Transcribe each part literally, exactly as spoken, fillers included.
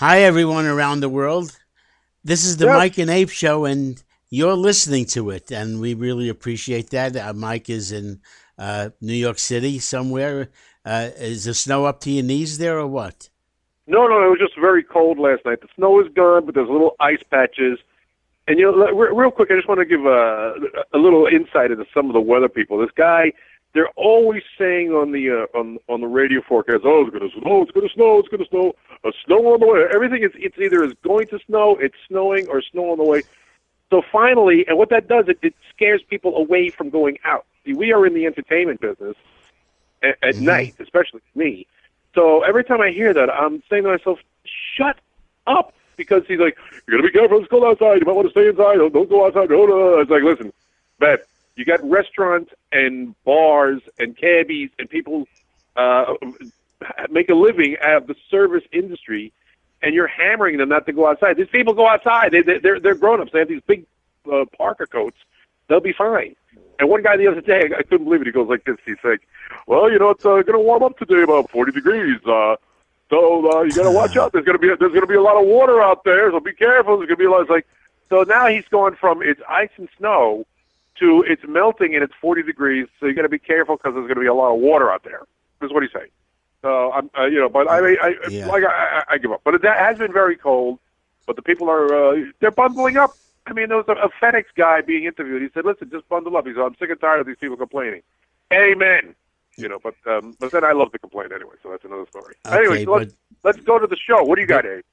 Hi, everyone around the world. This is the Yes. Mike and Abe Show, and you're listening to it, and we really appreciate that. Uh, Mike is in uh, New York City somewhere. Uh, is the snow up to your knees there, or what? No, no, it was just very cold last night. The snow is gone, but there's little ice patches. And you know, re- real quick, I just want to give a, a little insight into some of the weather people. This guy, they're always saying on the uh, on on the radio forecast, "Oh, it's going to snow, it's going to snow, it's going to snow, a snow on the way." Everything is it's either is going to snow, it's snowing, or snow on the way. So finally, and what that does, it, it scares people away from going out. See, we are in the entertainment business at, at Mm-hmm. night, especially me. So every time I hear that, I'm saying to myself, "Shut up." Because he's like, "You got to be careful. It's cold outside. You might want to stay inside. Don't, don't go outside." No, no. It's like, listen, man, you got restaurants and bars and cabbies and people uh, make a living out of the service industry, and you're hammering them not to go outside. These people go outside. They, they, they're they're grown ups. They have these big uh, parka coats. They'll be fine. And one guy the other day, I couldn't believe it. He goes like this. He's like, "Well, you know, it's uh, going to warm up today, about forty degrees. Uh, So uh, you got to watch out. There's going to be there's going to be a lot of water out there, so be careful. There's going to be a lot." It's like, so now he's going from it's ice and snow to it's melting and it's forty degrees. So you got to be careful because there's going to be a lot of water out there. This is what he's saying. So I'm, uh, you know, but I mean, I, Yeah. like I, I, I give up. But it has been very cold. But the people are uh, they're bundling up. I mean, there was a, a FedEx guy being interviewed. He said, "Listen, just bundle up." He said, "I'm sick and tired of these people complaining." Amen. You know, but um, but then I love to complain anyway, so that's another story. Okay, Anyway, so let's let's go to the show. What do you got, Abe?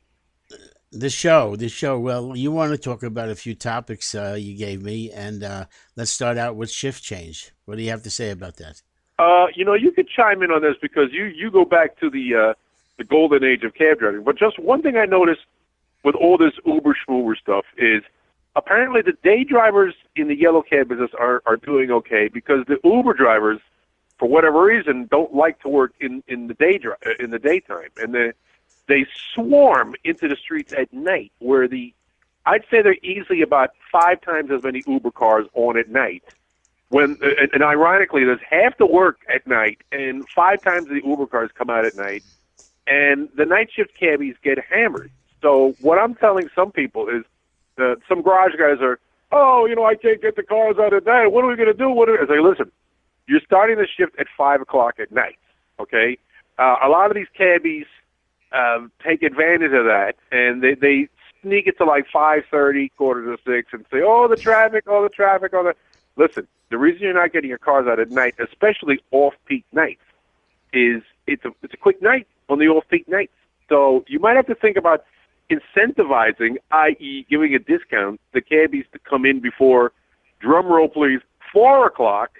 The show, the show. Well, you want to talk about a few topics uh, you gave me, and uh, let's start out with shift change. What do you have to say about that? Uh, you know, you could chime in on this because you, you go back to the uh, the golden age of cab driving. But just one thing I noticed with all this Uber schmoober stuff is apparently the day drivers in the yellow cab business are, are doing okay because the Uber drivers, for whatever reason, don't like to work in, in the day dri- in the daytime, and they they swarm into the streets at night. Where the I'd say there are easily about five times as many Uber cars on at night. When and, and ironically, there's half the work at night, and five times the Uber cars come out at night, and the night shift cabbies get hammered. So what I'm telling some people is that some garage guys are, "Oh, you know, I can't get the cars out at night. What are we going to do?" What are we? I say, listen. You're starting the shift at five o'clock at night, okay? Uh, a lot of these cabbies uh, take advantage of that, and they, they sneak it to like five thirty, quarter to six, and say, "Oh, the traffic, oh, the traffic, oh, the..." Listen, the reason you're not getting your cars out at night, especially off-peak nights, is it's a, it's a quick night on the off-peak nights. So you might have to think about incentivizing, that is giving a discount, the cabbies to come in before, drum roll please, four o'clock,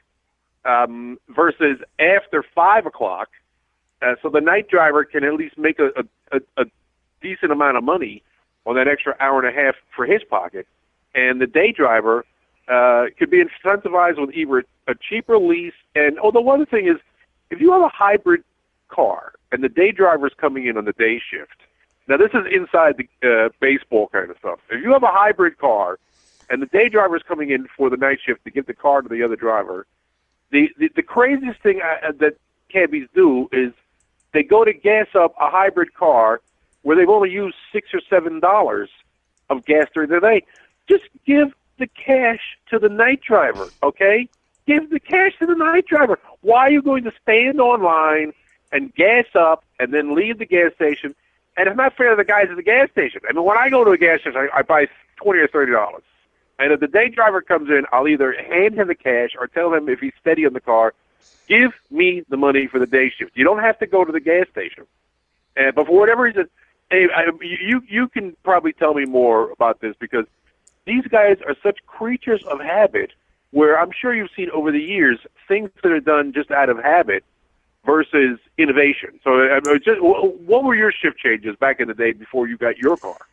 Um, versus after five o'clock, uh, so the night driver can at least make a, a, a decent amount of money on that extra hour and a half for his pocket, and the day driver uh, could be incentivized with either a cheaper lease. And oh, the one thing is, if you have a hybrid car and the day driver's coming in on the day shift, now this is inside the uh, baseball kind of stuff. If you have a hybrid car and the day driver's coming in for the night shift to give the car to the other driver. The, the the craziest thing uh, that cabbies do is they go to gas up a hybrid car where they've only used six or seven dollars of gas during the day. Just give the cash to the night driver, okay? Give the cash to the night driver. Why are you going to stand online and gas up and then leave the gas station? And it's not fair to the guys at the gas station. I mean, when I go to a gas station, I, I buy twenty or thirty dollars. And if the day driver comes in, I'll either hand him the cash or tell him if he's steady on the car, give me the money for the day shift. You don't have to go to the gas station. Uh, but for whatever reason, hey, I, you you can probably tell me more about this because these guys are such creatures of habit where I'm sure you've seen over the years things that are done just out of habit versus innovation. So uh, just, what were your shift changes back in the day before you got your car?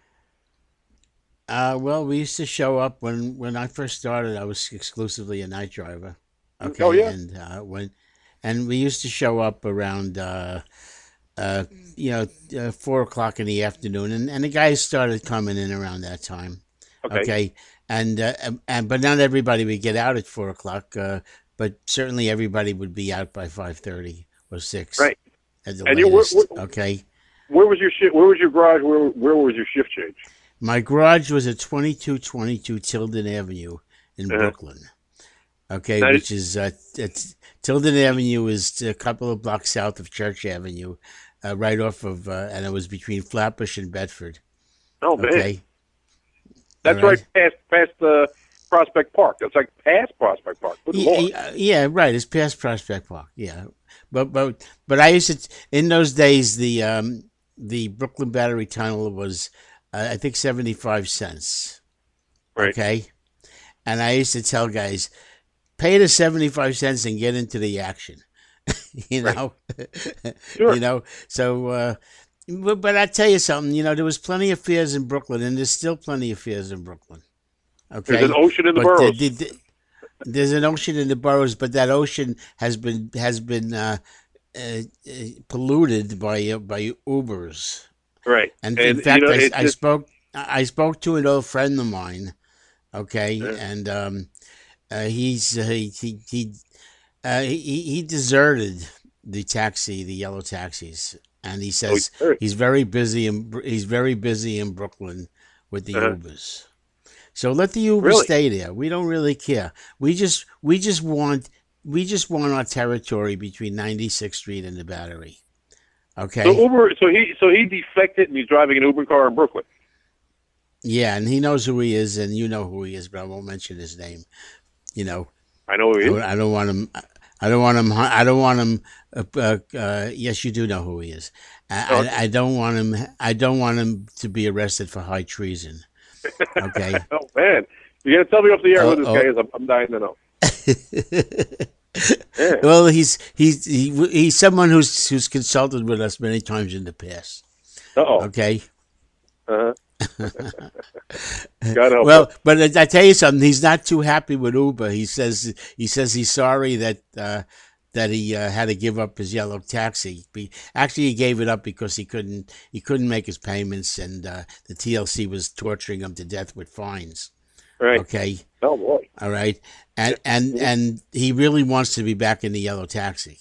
Uh, well, we used to show up when, when I first started. I was exclusively a night driver. Okay, Oh, yeah? and uh, when and we used to show up around uh, uh, you know uh, four o'clock in the afternoon, and, and the guys started coming in around that time. Okay. Okay, and uh, and and- but not everybody would get out at four o'clock. Uh, but certainly everybody would be out by five thirty or six Right. at the And you were, latest. Okay. where was your shift? Where was your garage? Where where was your shift change? My garage was at twenty-two twenty-two Tilden Avenue in uh-huh. Brooklyn. Okay, now, which is uh, it's, Tilden Avenue is a couple of blocks south of Church Avenue, uh, right off of, uh, and it was between Flatbush and Bedford. Oh man, okay? That's right. right past past uh, Prospect Park. That's like past Prospect Park. Good yeah, yeah, yeah, right. It's past Prospect Park. Yeah, but but but I used to in those days the um, the Brooklyn Battery Tunnel was uh, I think seventy-five cents. Right. Okay, and I used to tell guys, pay the seventy-five cents and get into the action. you know, right. Sure. you know. So, uh, but, but I tell you something. You know, there was plenty of fears in Brooklyn, and there's still plenty of fears in Brooklyn. Okay, there's an ocean in the but boroughs. The, the, the, there's an ocean in the boroughs, but that ocean has been has been uh, uh, polluted by uh, by Ubers. Right. And, and in fact, you know, I, just... I spoke I spoke to an old friend of mine. Okay, yeah. and um, uh, he's uh, he he he, uh, he he deserted the taxi, the yellow taxis, and he says oh, he's very busy in he's very busy in Brooklyn with the uh-huh. Ubers. So let the Ubers really? stay there. We don't really care. We just we just want we just want our territory between ninety-sixth Street and the Battery. Okay. So Uber, so he so he defected and he's driving an Uber car in Brooklyn. Yeah, and he knows who he is, and you know who he is, but I won't mention his name. You know. I know who he is. I, I don't want him. I don't want him. I don't want him. Uh, uh, uh, yes, you do know who he is. I, okay. I, I don't want him. I don't want him to be arrested for high treason. Okay. Oh man, you gotta tell me off the air oh, who this oh. guy is. I'm, I'm dying to know. yeah. Well, he's he's he, he's someone who's who's consulted with us many times in the past. Uh-oh. Okay. Uh-huh. God help well, us. but I tell you something. He's not too happy with Uber. He says he says he's sorry that uh, that he uh, had to give up his yellow taxi. He, actually, he gave it up because he couldn't he couldn't make his payments, and uh, the T L C was torturing him to death with fines. Right. Okay. Oh boy. All right. And and and he really wants to be back in the yellow taxi.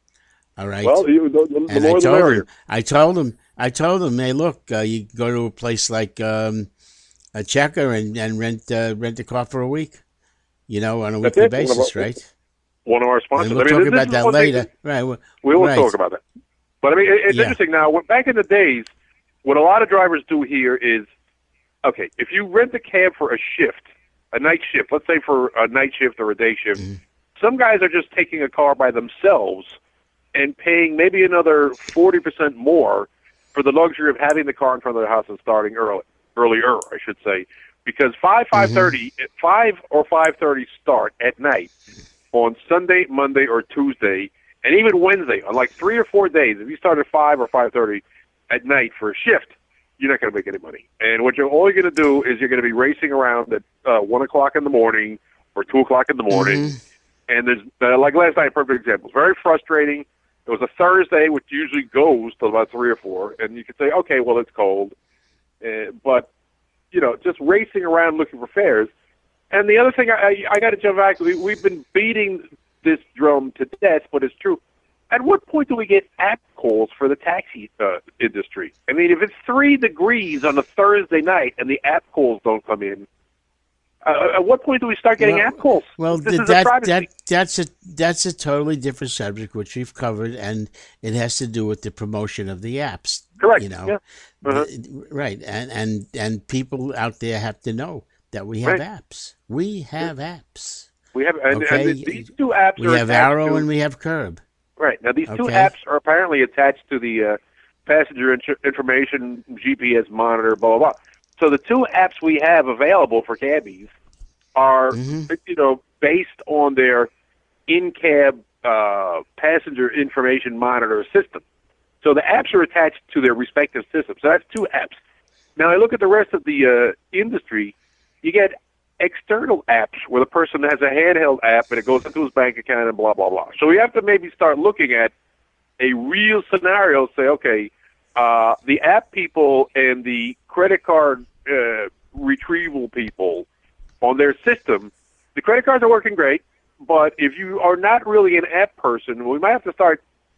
All right. Well, you, the, the, and the more I the told merrier. him. I told him. I told him, hey, look, uh, you go to a place like um, a Checker and and rent uh, rent a car for a week. You know, on a That's weekly it. basis, one our, right? One of our sponsors. And we'll I mean, talk this, about this that later. Thing, right. Well, we will right. talk about that. But I mean, it, it's yeah. interesting now. Back in the days, what a lot of drivers do here is, okay, if you rent a cab for a shift, a night shift, let's say for a night shift or a day shift, mm-hmm. some guys are just taking a car by themselves and paying maybe another forty percent more for the luxury of having the car in front of their house and starting early, earlier, I should say, because five, five thirty, mm-hmm. five or five thirty start at night on Sunday, Monday, or Tuesday, and even Wednesday on like three or four days. If you start at five or five thirty at night for a shift, you're not going to make any money. And what you're all you're going to do is you're going to be racing around at uh, one o'clock in the morning or two o'clock in the morning. Mm-hmm. And there's uh, like last night, perfect example. It's very frustrating. It was a Thursday, which usually goes till about three or four, and you could say, okay, well, it's cold. Uh, but, you know, just racing around looking for fares. And the other thing, I, I, I got to jump back. We, we've been beating this drum to death, but it's true. At what point do we get app calls for the taxi uh, industry? I mean, if it's three degrees on a Thursday night and the app calls don't come in, Uh, at what point do we start getting well, app calls? Well, this th- that, that that's a that's a totally different subject, which we've covered, and it has to do with the promotion of the apps. Correct. You know, yeah. uh-huh. right? And and and people out there have to know that we have right. apps. We have yeah. apps. We have, and, okay? and these two apps. We are have Arrow to, and we have Curb. Right now, these two okay? apps are apparently attached to the uh, passenger int- information G P S monitor. Blah blah blah. So the two apps we have available for cabbies are, mm-hmm. you know, based on their in-cab uh, passenger information monitor system. So the apps are attached to their respective systems. So that's two apps. Now I look at the rest of the uh, industry. You get external apps where the person has a handheld app and it goes into his bank account and blah, blah, blah. So we have to maybe start looking at a real scenario, say, okay, uh, the app people and the credit card uh, retrieval people on their system, the credit cards are working great, but if you are not really an app person, we might have to start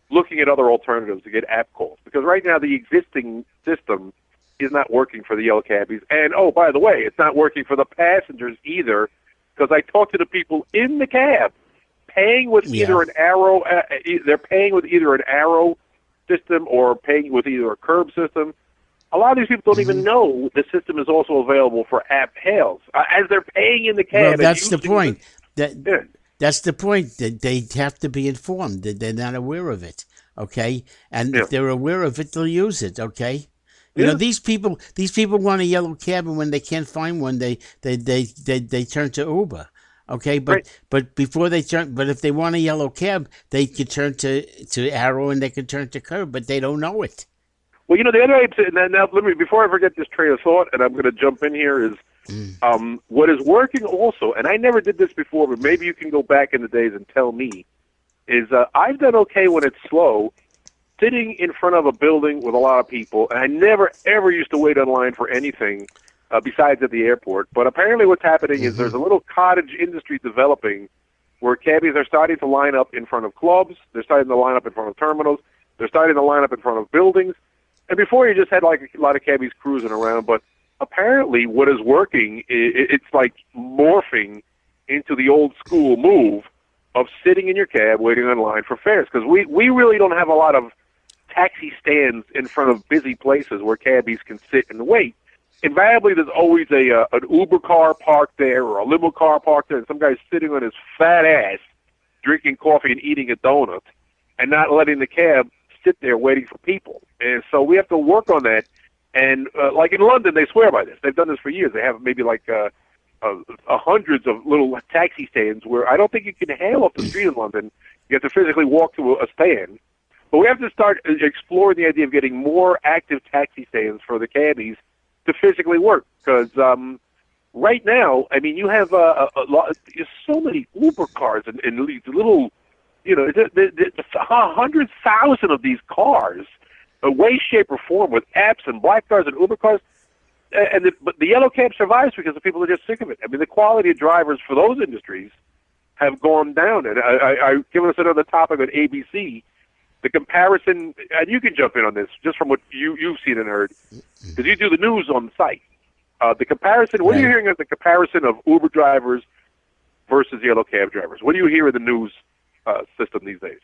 looking at other alternatives to get app calls, because right now the existing system is not working for the yellow cabbies. And, oh, by the way, it's not working for the passengers either, because I talked to the people in the cab paying with Yeah. either an arrow, uh, e- they're paying with either an arrow system or paying with either a curb system. A lot of these people don't Mm-hmm. even know the system is also available for app hails. Uh, as they're paying in the cab. Well, and that's the using point. That Yeah. that's the point. That they have to be informed. That they're not aware of it. Okay, and Yeah. if they're aware of it, they'll use it. Okay. You Yeah. know, these people these people want a yellow cab, and when they can't find one, they they they they, they turn to Uber. Okay, but Right. but before they turn, but if they want a yellow cab, they could turn to to Arrow and they could turn to Curb, but they don't know it. Well, you know, the other now, now let me before I forget this train of thought, and I'm going to jump in here is um, what is working also, and I never did this before, but maybe you can go back in the days and tell me. Is uh, I've done okay when it's slow, sitting in front of a building with a lot of people, and I never ever used to wait online for anything uh, besides at the airport. But apparently, what's happening is there's a little cottage industry developing where cabbies are starting to line up in front of clubs, they're starting to line up in front of terminals, they're starting to line up in front of buildings. And before, you just had like a lot of cabbies cruising around, but apparently what is working, it's like morphing into the old school move of sitting in your cab waiting in line for fares, because we, we really don't have a lot of taxi stands in front of busy places where cabbies can sit and wait. Invariably, there's always a uh, an Uber car parked there or a limo car parked there, and some guy's sitting on his fat ass drinking coffee and eating a donut and not letting the cab sit there waiting for people. And so we have to work on that. And uh, like in London, they swear by this. They've done this for years. They have maybe like uh, uh, uh, hundreds of little taxi stands where I don't think you can hail off the street in London. You have to physically walk to a, a stand. But we have to start exploring the idea of getting more active taxi stands for the cabbies to physically work. Because um, right now, I mean, you have uh, a, a lot, there's so many Uber cars and, and these little, you know, the, the, the, a hundred thousand of these cars, a way, shape, or form, with apps and black cars and Uber cars. And the, but the yellow cab survives because the people are just sick of it. I mean, the quality of drivers for those industries have gone down. And I, I, I've given us another topic on A B C. The comparison, and you can jump in on this just from what you, you've seen and heard, because you do the news on the site. Uh, the comparison, what are you Right. hearing of the comparison of Uber drivers versus yellow cab drivers? What do you hear in the news uh, system these days?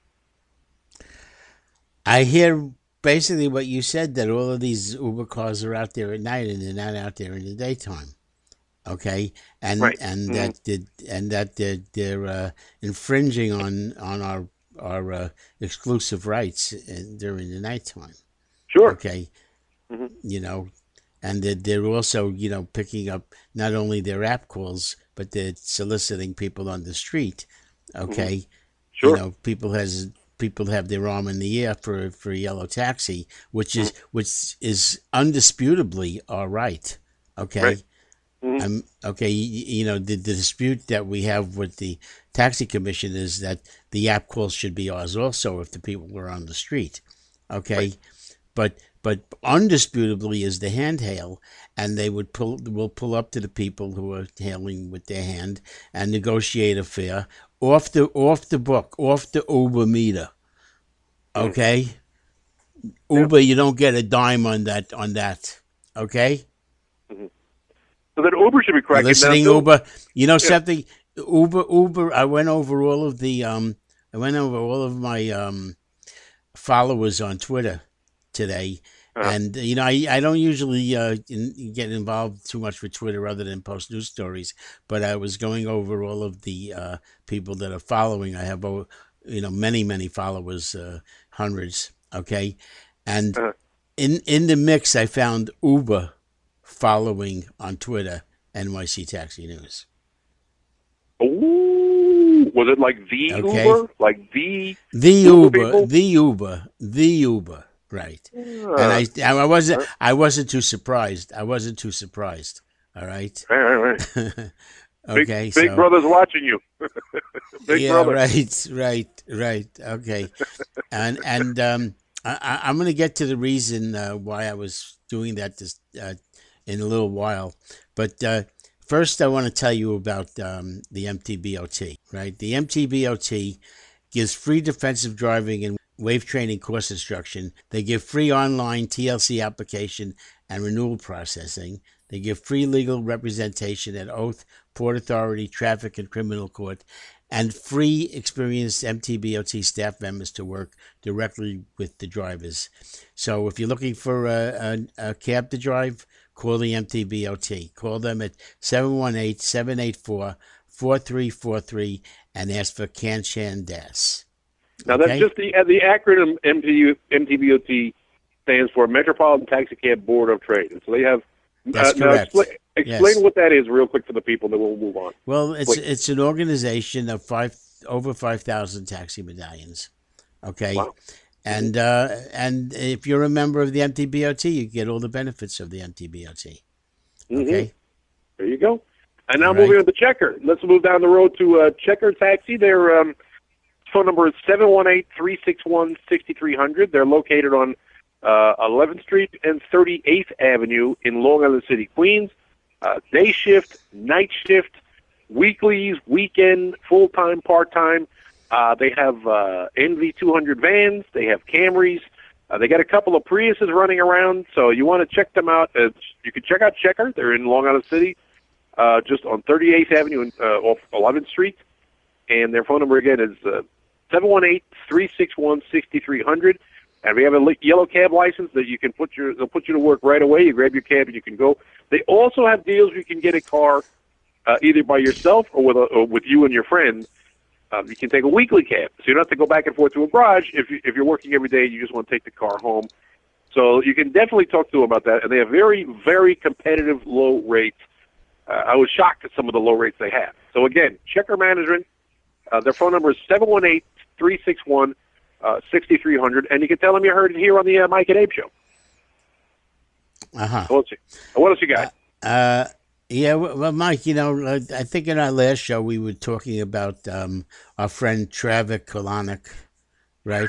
I hear basically what you said, that all of these Uber cars are out there at night and they're not out there in the daytime. Okay, and Right. and Mhm. that the, and that they're, they're uh, infringing on on our our uh, exclusive rights in, during the nighttime. Sure. Okay, Mhm. you know, and they're, they're also, you know, picking up not only their app calls, but they're soliciting people on the street. Okay, Sure. you know, people has people have their arm in the air for for a yellow taxi, which is which is undisputably our right. Okay. Right. Mhm. Um, okay, you, you know, the, the dispute that we have with the taxi commission is that the app calls should be ours also if the people were on the street. Okay, Right. but but undisputably is the hand hail, and they would pull will pull up to the people who are hailing with their hand and negotiate a fare off the off the book, off the Uber meter. Okay, Uber, you don't get a dime on that on that. Okay. So then Uber should be cracking Listening, down too. Uber. You know something? Uber, Uber. I went over all of the. Um, I went over all of my um, followers on Twitter today, Uh-huh. and you know, I, I don't usually uh, in, get involved too much with Twitter other than post news stories. But I was going over all of the uh, people that are following. I have, oh, you know, many many followers, uh, hundreds. Okay, and Uh-huh. in in the mix, I found Uber following on Twitter N Y C Taxi News. Ooh, was it like the Okay. Uber? Like the The Uber Uber, people? the Uber, the Uber, right? Uh, And I, I wasn't, I wasn't too surprised. I wasn't too surprised. All right. right, right, right. Okay. Big, Big so, Brother's watching you. Big yeah, Brother. right, right, right. Okay. And and um, I, I- I'm going to get to the reason uh, why I was doing that this, uh, in a little while, but uh, first I want to tell you about um, the M T B O T. Right, the M T B O T gives free defensive driving and wave training course instruction. They give free online T L C application and renewal processing. They give free legal representation at oath, Port Authority, traffic, and criminal court, and free experienced M T B O T staff members to work directly with the drivers. So if you're looking for a, a, a cab to drive, call the M T B O T. Call them at seven one eight, seven eight four, four three four three and ask for Kanchan Das. Now, Okay? that's just the uh, the acronym M T B O T stands for Metropolitan Taxi Cab Board of Trade. And so they have. That's uh, now correct. expl- explain Yes. what that is real quick for the people, then we'll move on. Well, it's Please. it's an organization of five over five thousand taxi medallions. Okay. Wow. And uh, and if you're a member of the M T B O T, you get all the benefits of the M T B O T. Okay. Mhm. There you go. And now All moving right. on to Checker. Let's move down the road to uh, Checker Taxi. Their um, phone number is seven one eight, three six one, six three zero zero. They're located on uh, eleventh Street and thirty-eighth Avenue in Long Island City, Queens. Uh, day shift, night shift, weeklies, weekend, full-time, part-time. Uh, they have uh, N V two hundred vans. They have Camrys. Uh, they got a couple of Priuses running around, so you want to check them out. Uh, you can check out Checker. They're in Long Island City, uh, just on thirty-eighth Avenue and, uh, off eleventh Street. And their phone number, again, is uh, seven one eight, three six one, six three zero zero. And if you have a li- yellow cab license, that you can put your, they'll put you to work right away. You grab your cab and you can go. They also have deals where you can get a car uh, either by yourself or with a, or with you and your friend. Um, you can take a weekly cab, so you don't have to go back and forth to a garage if you, if you're working every day and you just want to take the car home. So you can definitely talk to them about that, and they have very, very competitive low rates. Uh, I was shocked at some of the low rates they have. So again, Checker Management, uh, their phone number is seven one eight, three six one, six three zero zero, and you can tell them you heard it here on the uh, Mike and Abe Show. Uh-huh. What else, you- what else you got? Uh, yeah, well, Mike, you know, I I think in our last show we were talking about um, our friend Travis Kalanick, right?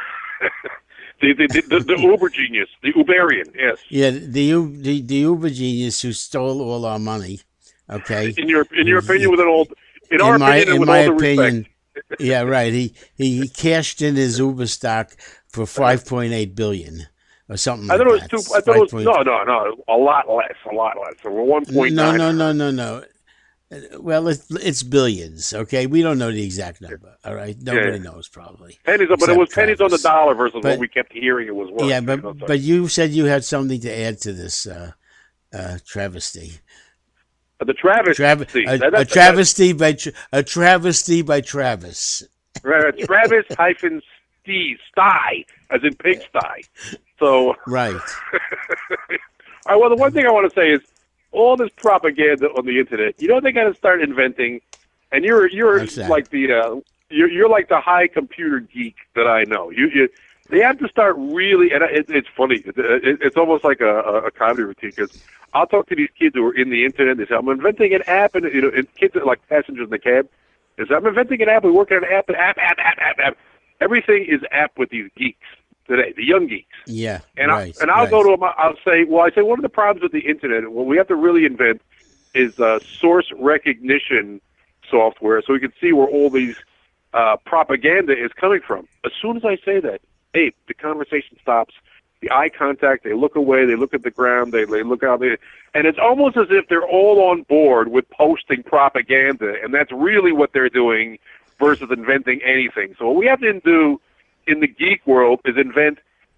the, the, the, the, the Uber genius, the Uberian, yes. Yeah, the U- the the Uber genius who stole all our money. Okay. In your in your opinion, with an old, in, In our my opinion, and in with my all the opinion, respect. yeah, right. He, he he cashed in his Uber stock for five point eight billion or something. I like thought it that. was two. I thought it was five. no, no, no, a lot less, a lot less. So we're one point No, nine. no, no, no, no. Well, it's, it's billions. Okay, we don't know the exact number. All right, nobody Yeah. knows probably. Pennies, but it Except was pennies on the Travis. dollar versus But- what we kept hearing it was worth. Yeah, you but know, so- but you said you had something to add to this uh, uh, travesty. the Travis, Travis, see, a, that- a that- travesty by Tra- a travesty by Travis. right, Travis hyphen Steve sty, as in pigsty. So, Right. all right. Well, the one thing I want to say is all this propaganda on the internet. You know, they got to start inventing. And you're you're What's that? like the uh, you're you're like the high computer geek that I know. You you they have to start really, and it, it's funny. It, it, it's almost like a, a comedy routine because I'll talk to these kids who are in the internet. They say, "I'm inventing an app," and you know, and kids are like passengers in the cab. They say, "I'm inventing an app. We work on an app, an app, app, app, app, app." Everything is app with these geeks today, the young geeks. Yeah. And right. I, and I'll right. go to them. I'll say, well, I say one of the problems with the internet, what we have to really invent is uh, source recognition software, so we can see where all these uh, propaganda is coming from. As soon as I say that, hey, the conversation stops. The eye contact. They look away. They look at the ground. They they look out there, and it's almost as if they're all on board with posting propaganda, and that's really what they're doing versus inventing anything. So what we have to do in the geek world is invent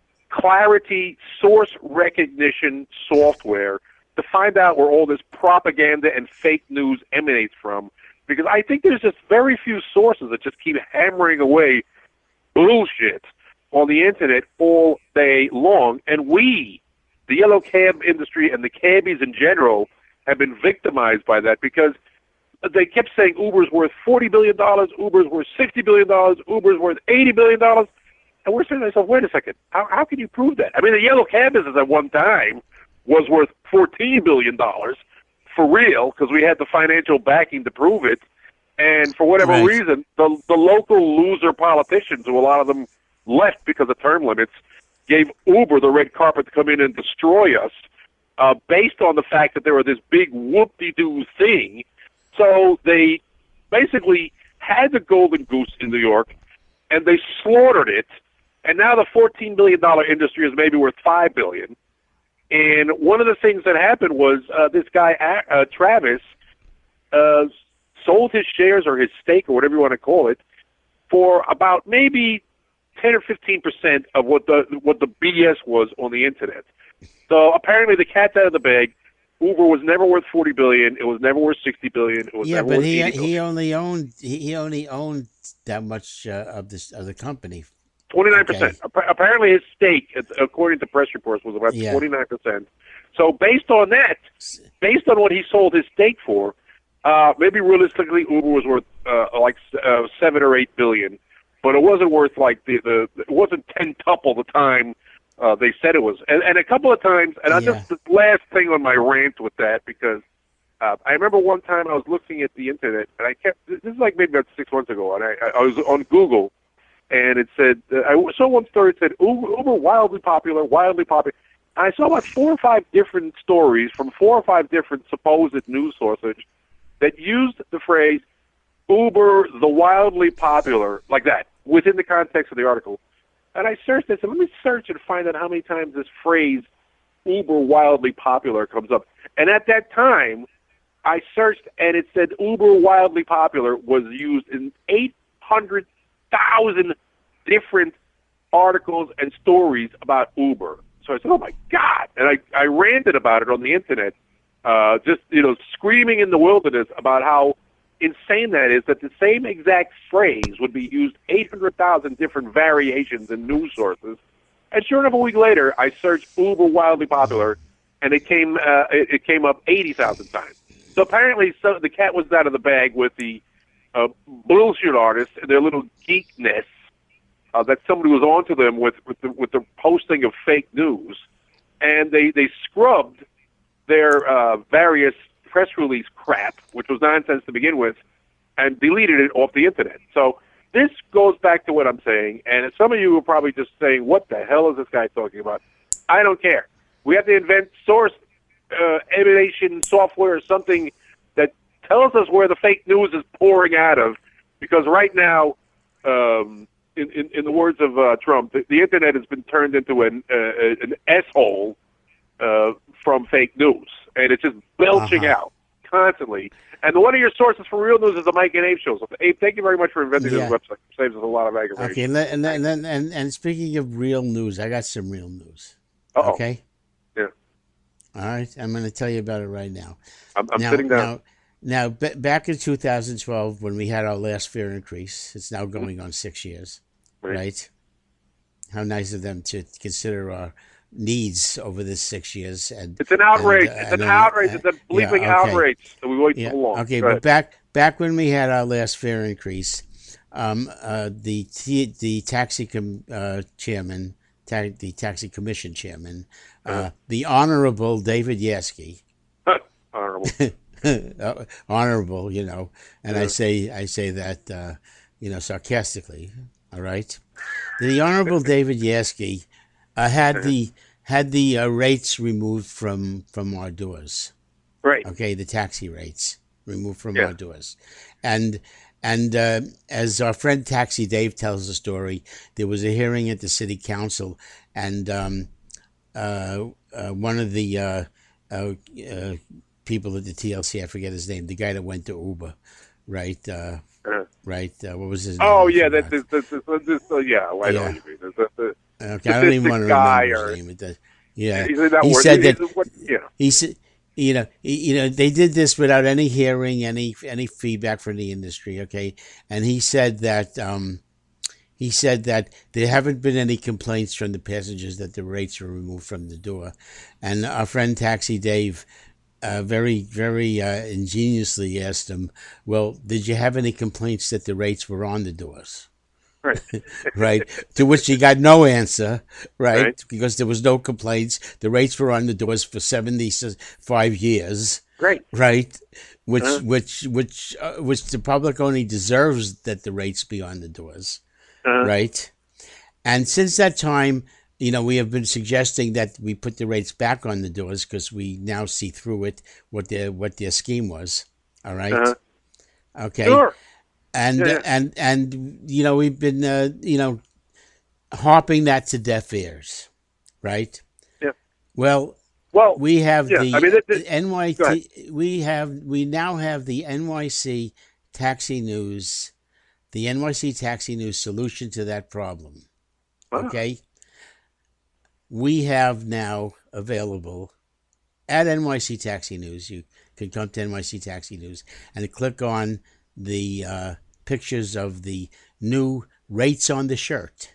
clarity source recognition software to find out where all this propaganda and fake news emanates from, because I think there's just very few sources that just keep hammering away bullshit on the internet all day long. And we, the yellow cab industry and the cabbies in general, have been victimized by that because they kept saying Uber's worth forty billion dollars, Uber's worth sixty billion dollars, Uber's worth eighty billion dollars. And we're saying to ourselves, wait a second, how, how can you prove that? I mean, the yellow cab business at one time was worth fourteen billion dollars for real because we had the financial backing to prove it. And for whatever Right. reason, the, the local loser politicians, who a lot of them left because of term limits, gave Uber the red carpet to come in and destroy us uh, based on the fact that they were this big whoop-de-doo thing. So they basically had the golden goose in New York, and they slaughtered it and now the fourteen billion dollar industry is maybe worth five billion dollars. And one of the things that happened was uh, this guy, uh, Travis, uh, sold his shares or his stake or whatever you want to call it for about maybe ten or fifteen percent of what the what the B S was on the internet. So apparently the cat's out of the bag. Uber was never worth forty billion. It was never worth sixty billion. It was yeah, never but worth he eighty billion. he only owned he he only owned that much uh, of this of the company. Twenty-nine percent. Okay. Apparently, his stake, according to press reports, was about Yeah. twenty-nine percent. So, based on that, based on what he sold his stake for, uh, maybe realistically, Uber was worth uh, like uh, seven or eight billion. But it wasn't worth like the the. It wasn't ten-tuple the time uh, they said it was. And, and a couple of times, and I Yeah. just the last thing on my rant with that because uh, I remember one time I was looking at the internet and I kept. This is like maybe about six months ago, and I, I was on Google. And it said, uh, I saw one story that said, Uber, Uber wildly popular, wildly popular. And I saw about four or five different stories from four or five different supposed news sources that used the phrase, Uber, the wildly popular, like that, within the context of the article. And I searched this, and let me search and find out how many times this phrase, Uber wildly popular, comes up. And at that time, I searched, and it said Uber wildly popular was used in eight hundred thousand different articles and stories about Uber. So I said, oh, my God. And I, I ranted about it on the internet, uh, just, you know, screaming in the wilderness about how insane that is, that the same exact phrase would be used eight hundred thousand different variations in news sources. And sure enough, a week later, I searched Uber wildly popular, and it came uh, it, it came up eighty thousand times. So apparently so the cat was out of the bag with the Uh, bullshit artists and their little geekness uh, that somebody was onto them with with the, with the posting of fake news, and they they scrubbed their uh, various press release crap, which was nonsense to begin with, and deleted it off the internet. So this goes back to what I'm saying, and some of you are probably just saying, "What the hell is this guy talking about?" I don't care. We have to invent source uh, emulation software or something that tells us where the fake news is pouring out of, because right now, um, in, in, in the words of uh, Trump, the, the internet has been turned into an uh, an S-hole uh, from fake news, and it's just belching Uh-huh. out constantly. And one of your sources for real news is the Mike and Abe show. So, Abe, thank you very much for inventing Yeah. this website. It saves us a lot of aggravation. Okay, and then, and then, and then and, and speaking of real news, I got some real news. Uh-oh. Okay. Yeah. All right, I'm going to tell you about it right now. I'm, I'm now, sitting down. Now, now b- back in two thousand twelve, when we had our last fare increase, it's now going on six years, Right. right? How nice of them to consider our needs over this six years. And It's an outrage. and, uh, it's an and, outrage. uh, It's a bleeping yeah, okay. outrage that we wait Yeah. so long. Okay, Go but ahead. back back when we had our last fare increase, um, uh, the t- the taxi com- uh, chairman, ta- the taxi commission chairman, uh, Uh-huh. the Honorable David Yaski, Honorable. uh, honorable, you know, and I Yeah. say I say that uh, you know sarcastically. All right, the Honorable David Yaski uh, had the had the uh, rates removed from from our doors. Right. Okay, the taxi rates removed from Yeah. our doors, and and uh, as our friend Taxi Dave tells the story, there was a hearing at the city council, and um, uh, uh, one of the uh, uh, uh, people at the T L C, I forget his name, the guy that went to Uber, right? Uh, Uh-huh. right? Uh, what was his name? Oh I yeah, forgot. that this, this, this, this, uh, yeah. I know Yeah. what you mean. The, the, Okay, I don't even want to guy remember or- his name. It does- yeah, He's that he word. said He's- that he's what, yeah. he said, you know, he, you know, they did this without any hearing, any any feedback from the industry. Okay, and he said that um, he said that there haven't been any complaints from the passengers that the rates were removed from the door, and our friend Taxi Dave. Uh, very, very uh, ingeniously asked him, well, did you have any complaints that the rates were on the doors? Right. Right. To which he got no answer, right? Right. Because there was no complaints. The rates were on the doors for seventy-five years, Great. right? Which, Uh-huh. which, which, uh, which the public only deserves that the rates be on the doors, Uh-huh. right? And since that time, you know, we have been suggesting that we put the rates back on the doors because we now see through it what their what their scheme was. All right. Uh-huh. Okay. Sure. And Yeah, yeah. and and you know we've been uh, you know harping that to deaf ears, right? Yeah. Well, Well, we have yeah, the I mean, it, it, N Y go ahead. T. We have we now have the N Y C Taxi News, the N Y C Taxi News solution to that problem. Wow. Okay, we have now available at N Y C Taxi News. You can come to N Y C Taxi News and click on the uh, pictures of the new rates on the shirt.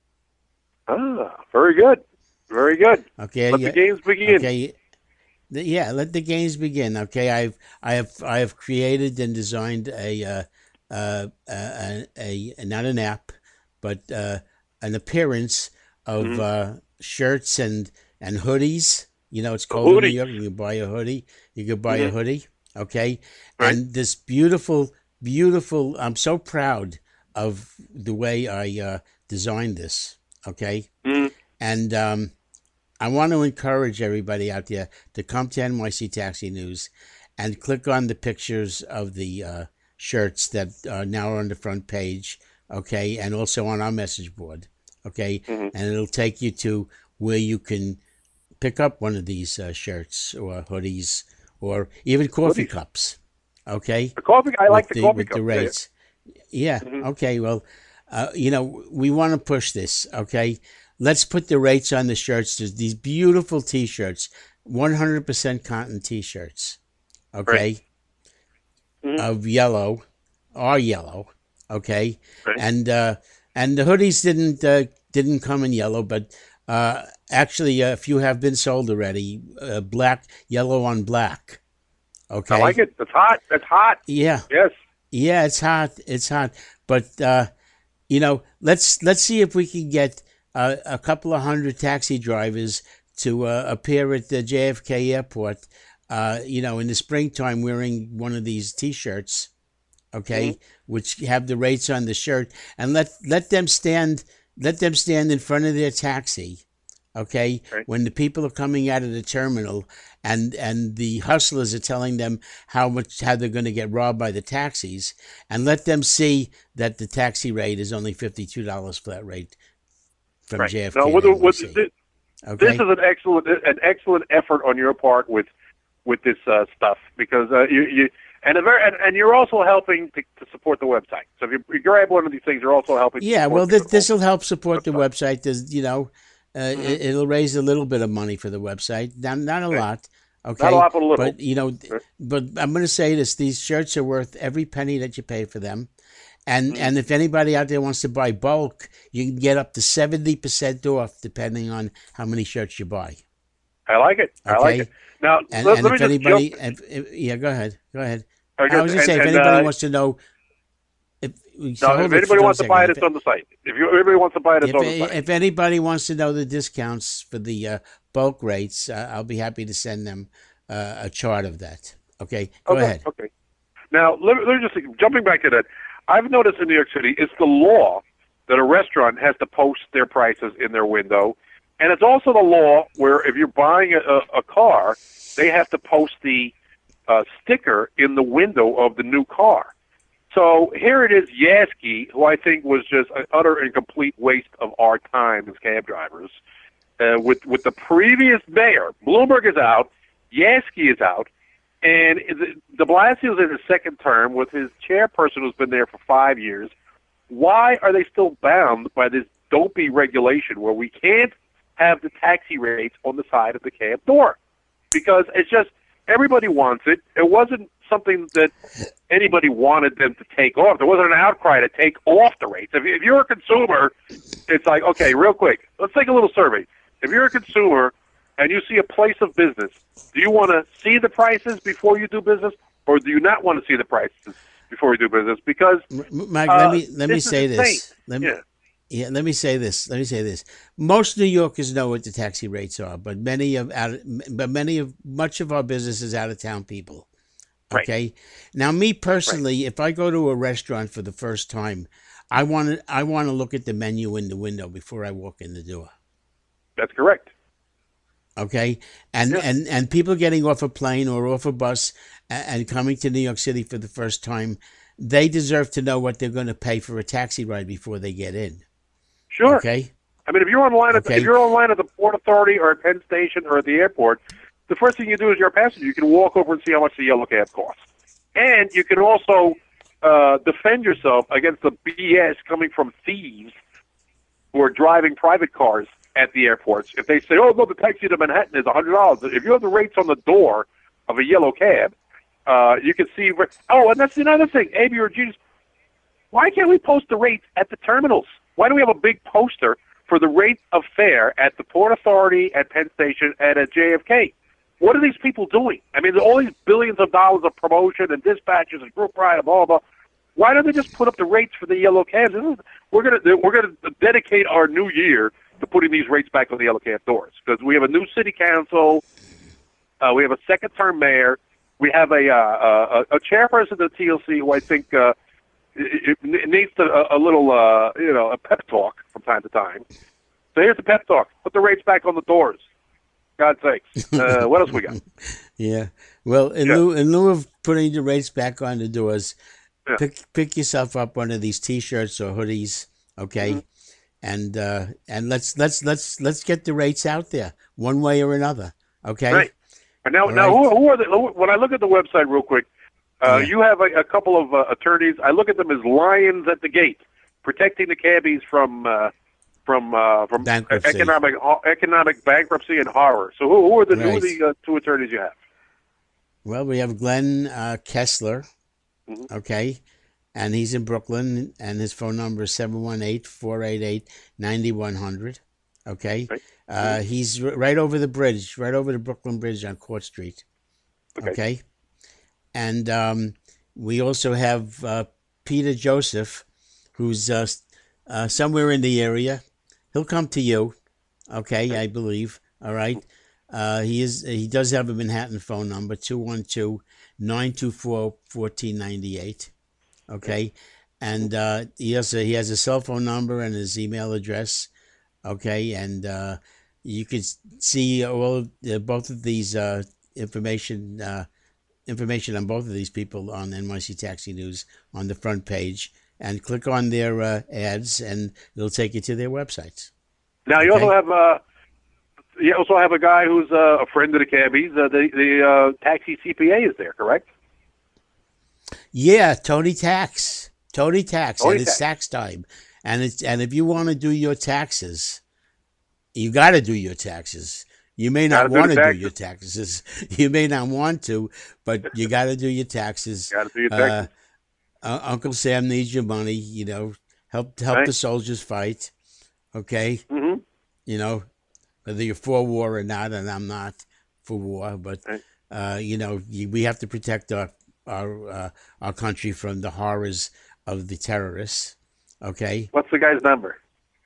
Ah, very good. Very good. Okay. Let yeah, the games begin. Okay. The- Yeah, let the games begin. Okay, I've I have I have created and designed a uh, uh, a, a, a not an app, but uh, an appearance of Mhm. uh, shirts and and hoodies. You know, it's A cold in New hoodie. York. You can buy a hoodie. You can buy a Mhm. hoodie. Okay, Right. and this beautiful, beautiful. I'm so proud of the way I uh, designed this. Okay, Mhm. and um, I want to encourage everybody out there to come to N Y C Taxi News and click on the pictures of the uh, shirts that are now on the front page, okay, and also on our message board, okay, Mhm. and it'll take you to where you can pick up one of these uh, shirts or hoodies or even coffee Hoodies. cups, okay, The coffee. I like with the, the coffee with cup. the Yeah, yeah. rates. Yeah, Mhm. okay, well, uh, you know, we want to push this, okay? Let's put the rates on the shirts. There's these beautiful T-shirts, one hundred percent cotton T-shirts, okay, Mhm. of yellow, are yellow, okay, Right. and uh, and the hoodies didn't uh, didn't come in yellow, but uh, actually a few have been sold already, uh, black, yellow on black, I okay, like it. It's hot. It's hot. yeah, Yes. yeah, it's hot, it's hot, but uh, you know, let's let's see if we can get uh, a couple of hundred taxi drivers to uh, appear at the J F K airport, uh, you know, in the springtime wearing one of these T-shirts, okay, Mhm. which have the rates on the shirt, and let let them stand let them stand in front of their taxi, okay, Right. when the people are coming out of the terminal and and the hustlers are telling them how much how they're going to get robbed by the taxis, and let them see that the taxi rate is only fifty-two dollars flat rate from Right. J F Now, K with, to the- with N Y C. this, Okay. this is an excellent an excellent effort on your part with with this uh, stuff because uh, you you and a very and, and you're also helping to, to support the website. So if you, you grab one of these things, you're also helping. To Yeah, support well, the this this will help support the website. website. There's, you know, uh, Mhm. it, it'll raise a little bit of money for the website. Not not a Okay. lot, okay. Not a lot, but a little. But you know, Okay. but I'm going to say this: these shirts are worth every penny that you pay for them. And Mhm. and if anybody out there wants to buy bulk, you can get up to seventy percent off depending on how many shirts you buy. I like it. I like Okay. it. Now, And let, and let me if just anybody, jump. if, if, yeah, go ahead, go ahead. I I guess- was going to and, say, if and, anybody uh, wants to know, if so now, hold if it anybody for wants a to buy it, second. it's on the site. If you anybody wants to buy it, it's If, on the if, site. if anybody wants to know the discounts for the uh, bulk rates, uh, I'll be happy to send them uh, a chart of that. Okay, go okay. ahead. Okay. Now, let, me- let me just jumping back to that. I've noticed in New York City, it's the law that a restaurant has to post their prices in their window, and it's also the law where if you're buying a, a, a car, they have to post the uh, sticker in the window of the new car. So here it is, Yaski, who I think was just an utter and complete waste of our time as cab drivers. Uh, with with the previous mayor, Bloomberg is out, Yaski is out, and de Blasio is in his second term with his chairperson who's been there for five years. Why are they still bound by this dopey regulation where we can't have the taxi rates on the side of the cab door? Because it's just everybody wants it. It wasn't something that anybody wanted them to take off. There wasn't an outcry to take off the rates. If, if you're a consumer, it's like, okay, real quick, let's take a little survey. If you're a consumer and you see a place of business, do you want to see the prices before you do business, or do you not want to see the prices before you do business? Because M- Mike, uh, let me let me this is say insane. this. Let me, Yeah. Yeah, let me say this. Let me say this. Most New Yorkers know what the taxi rates are, but many of out, but many of much of our business is out of town people. Okay. Right. Now, me personally, right. if I go to a restaurant for the first time, I want to I want to look at the menu in the window before I walk in the door. That's correct. Okay, and Yeah. and and people getting off a plane or off a bus and, and coming to New York City for the first time, they deserve to know what they're going to pay for a taxi ride before they get in. Sure. Okay. I mean, if you're online, at the, Okay. if you're online at the Port Authority or at Penn Station or at the airport, the first thing you do is you're a passenger. You can walk over and see how much the yellow cab costs, and you can also uh, defend yourself against the B S coming from thieves who are driving private cars at the airports. If they say, "Oh no, the taxi to Manhattan is a hundred dollars," if you have the rates on the door of a yellow cab, uh, you can see. Oh, and that's another thing, A B or G's. Why can't we post the rates at the terminals? Why do we have a big poster for the rate of fare at the Port Authority, at Penn Station, and at J F K? What are these people doing? I mean, all these billions of dollars of promotion and dispatches and group ride and blah blah blah. Why don't they just put up the rates for the yellow cabs? We're gonna we're gonna dedicate our new year to putting these rates back on the yellow cab doors because we have a new city council, uh, we have a second term mayor, we have a uh, a, a chairperson of the T L C who I think uh, it, it needs to, a, a little uh, you know a pep talk from time to time. So here's the pep talk: put the rates back on the doors. God's sakes. Uh, what else we got? Yeah. Well, in Yeah. lieu in lieu of putting the rates back on the doors, Yeah. pick pick yourself up one of these T-shirts or hoodies, okay, Mm-hmm. and uh, and let's let's let's let's get the rates out there one way or another, okay. Right. And now, All now, right. who, who are the? Who, when I look at the website real quick, uh, Yeah. you have a, a couple of uh, attorneys. I look at them as lions at the gate, protecting the cabbies from uh, from uh, from Bankruptcy. economic economic bankruptcy and horror. So, who, who are the who are Right. the uh, two attorneys you have? Well, we have Glenn uh, Kessler, Mhm. okay, and he's in Brooklyn, and his phone number is seven one eight, four eight eight, nine one zero zero, okay. Right. Uh, he's r- right over the bridge, right over the Brooklyn Bridge on Court Street. Okay. Okay. And um, we also have uh, Peter Joseph, who's uh, s- uh, somewhere in the area. He'll come to you. Okay, I believe. All right. Uh, he is. He does have a Manhattan phone number, two one two, nine two four, one four nine eight. Okay. And uh, he has a, he has a cell phone number and his email address. Okay, and uh, you can see all of the, both of these uh, information uh, information on both of these people on N Y C Taxi News on the front page, and click on their uh, ads, and it'll take you to their websites. Now you Okay. also have uh, you also have a guy who's uh, a friend of the cabbies. Uh, the the uh, taxi C P A is there, correct? Yeah, Tony Tax, Tony Tax, Tony and it's Tax. tax time, and it's and if you want to do your taxes, you got to do your taxes. You may not Gotta do want the to do taxes. your taxes. You may not want to, but you got to do your taxes. Got to do your Uh, taxes. uh, Uncle Sam needs your money. You know, help help Right. the soldiers fight. Okay, hmm you know, whether you're for war or not, and I'm not for war, but Right. uh, you know, you, we have to protect our our uh, our country from the horrors of the terrorists. Okay. What's the guy's number?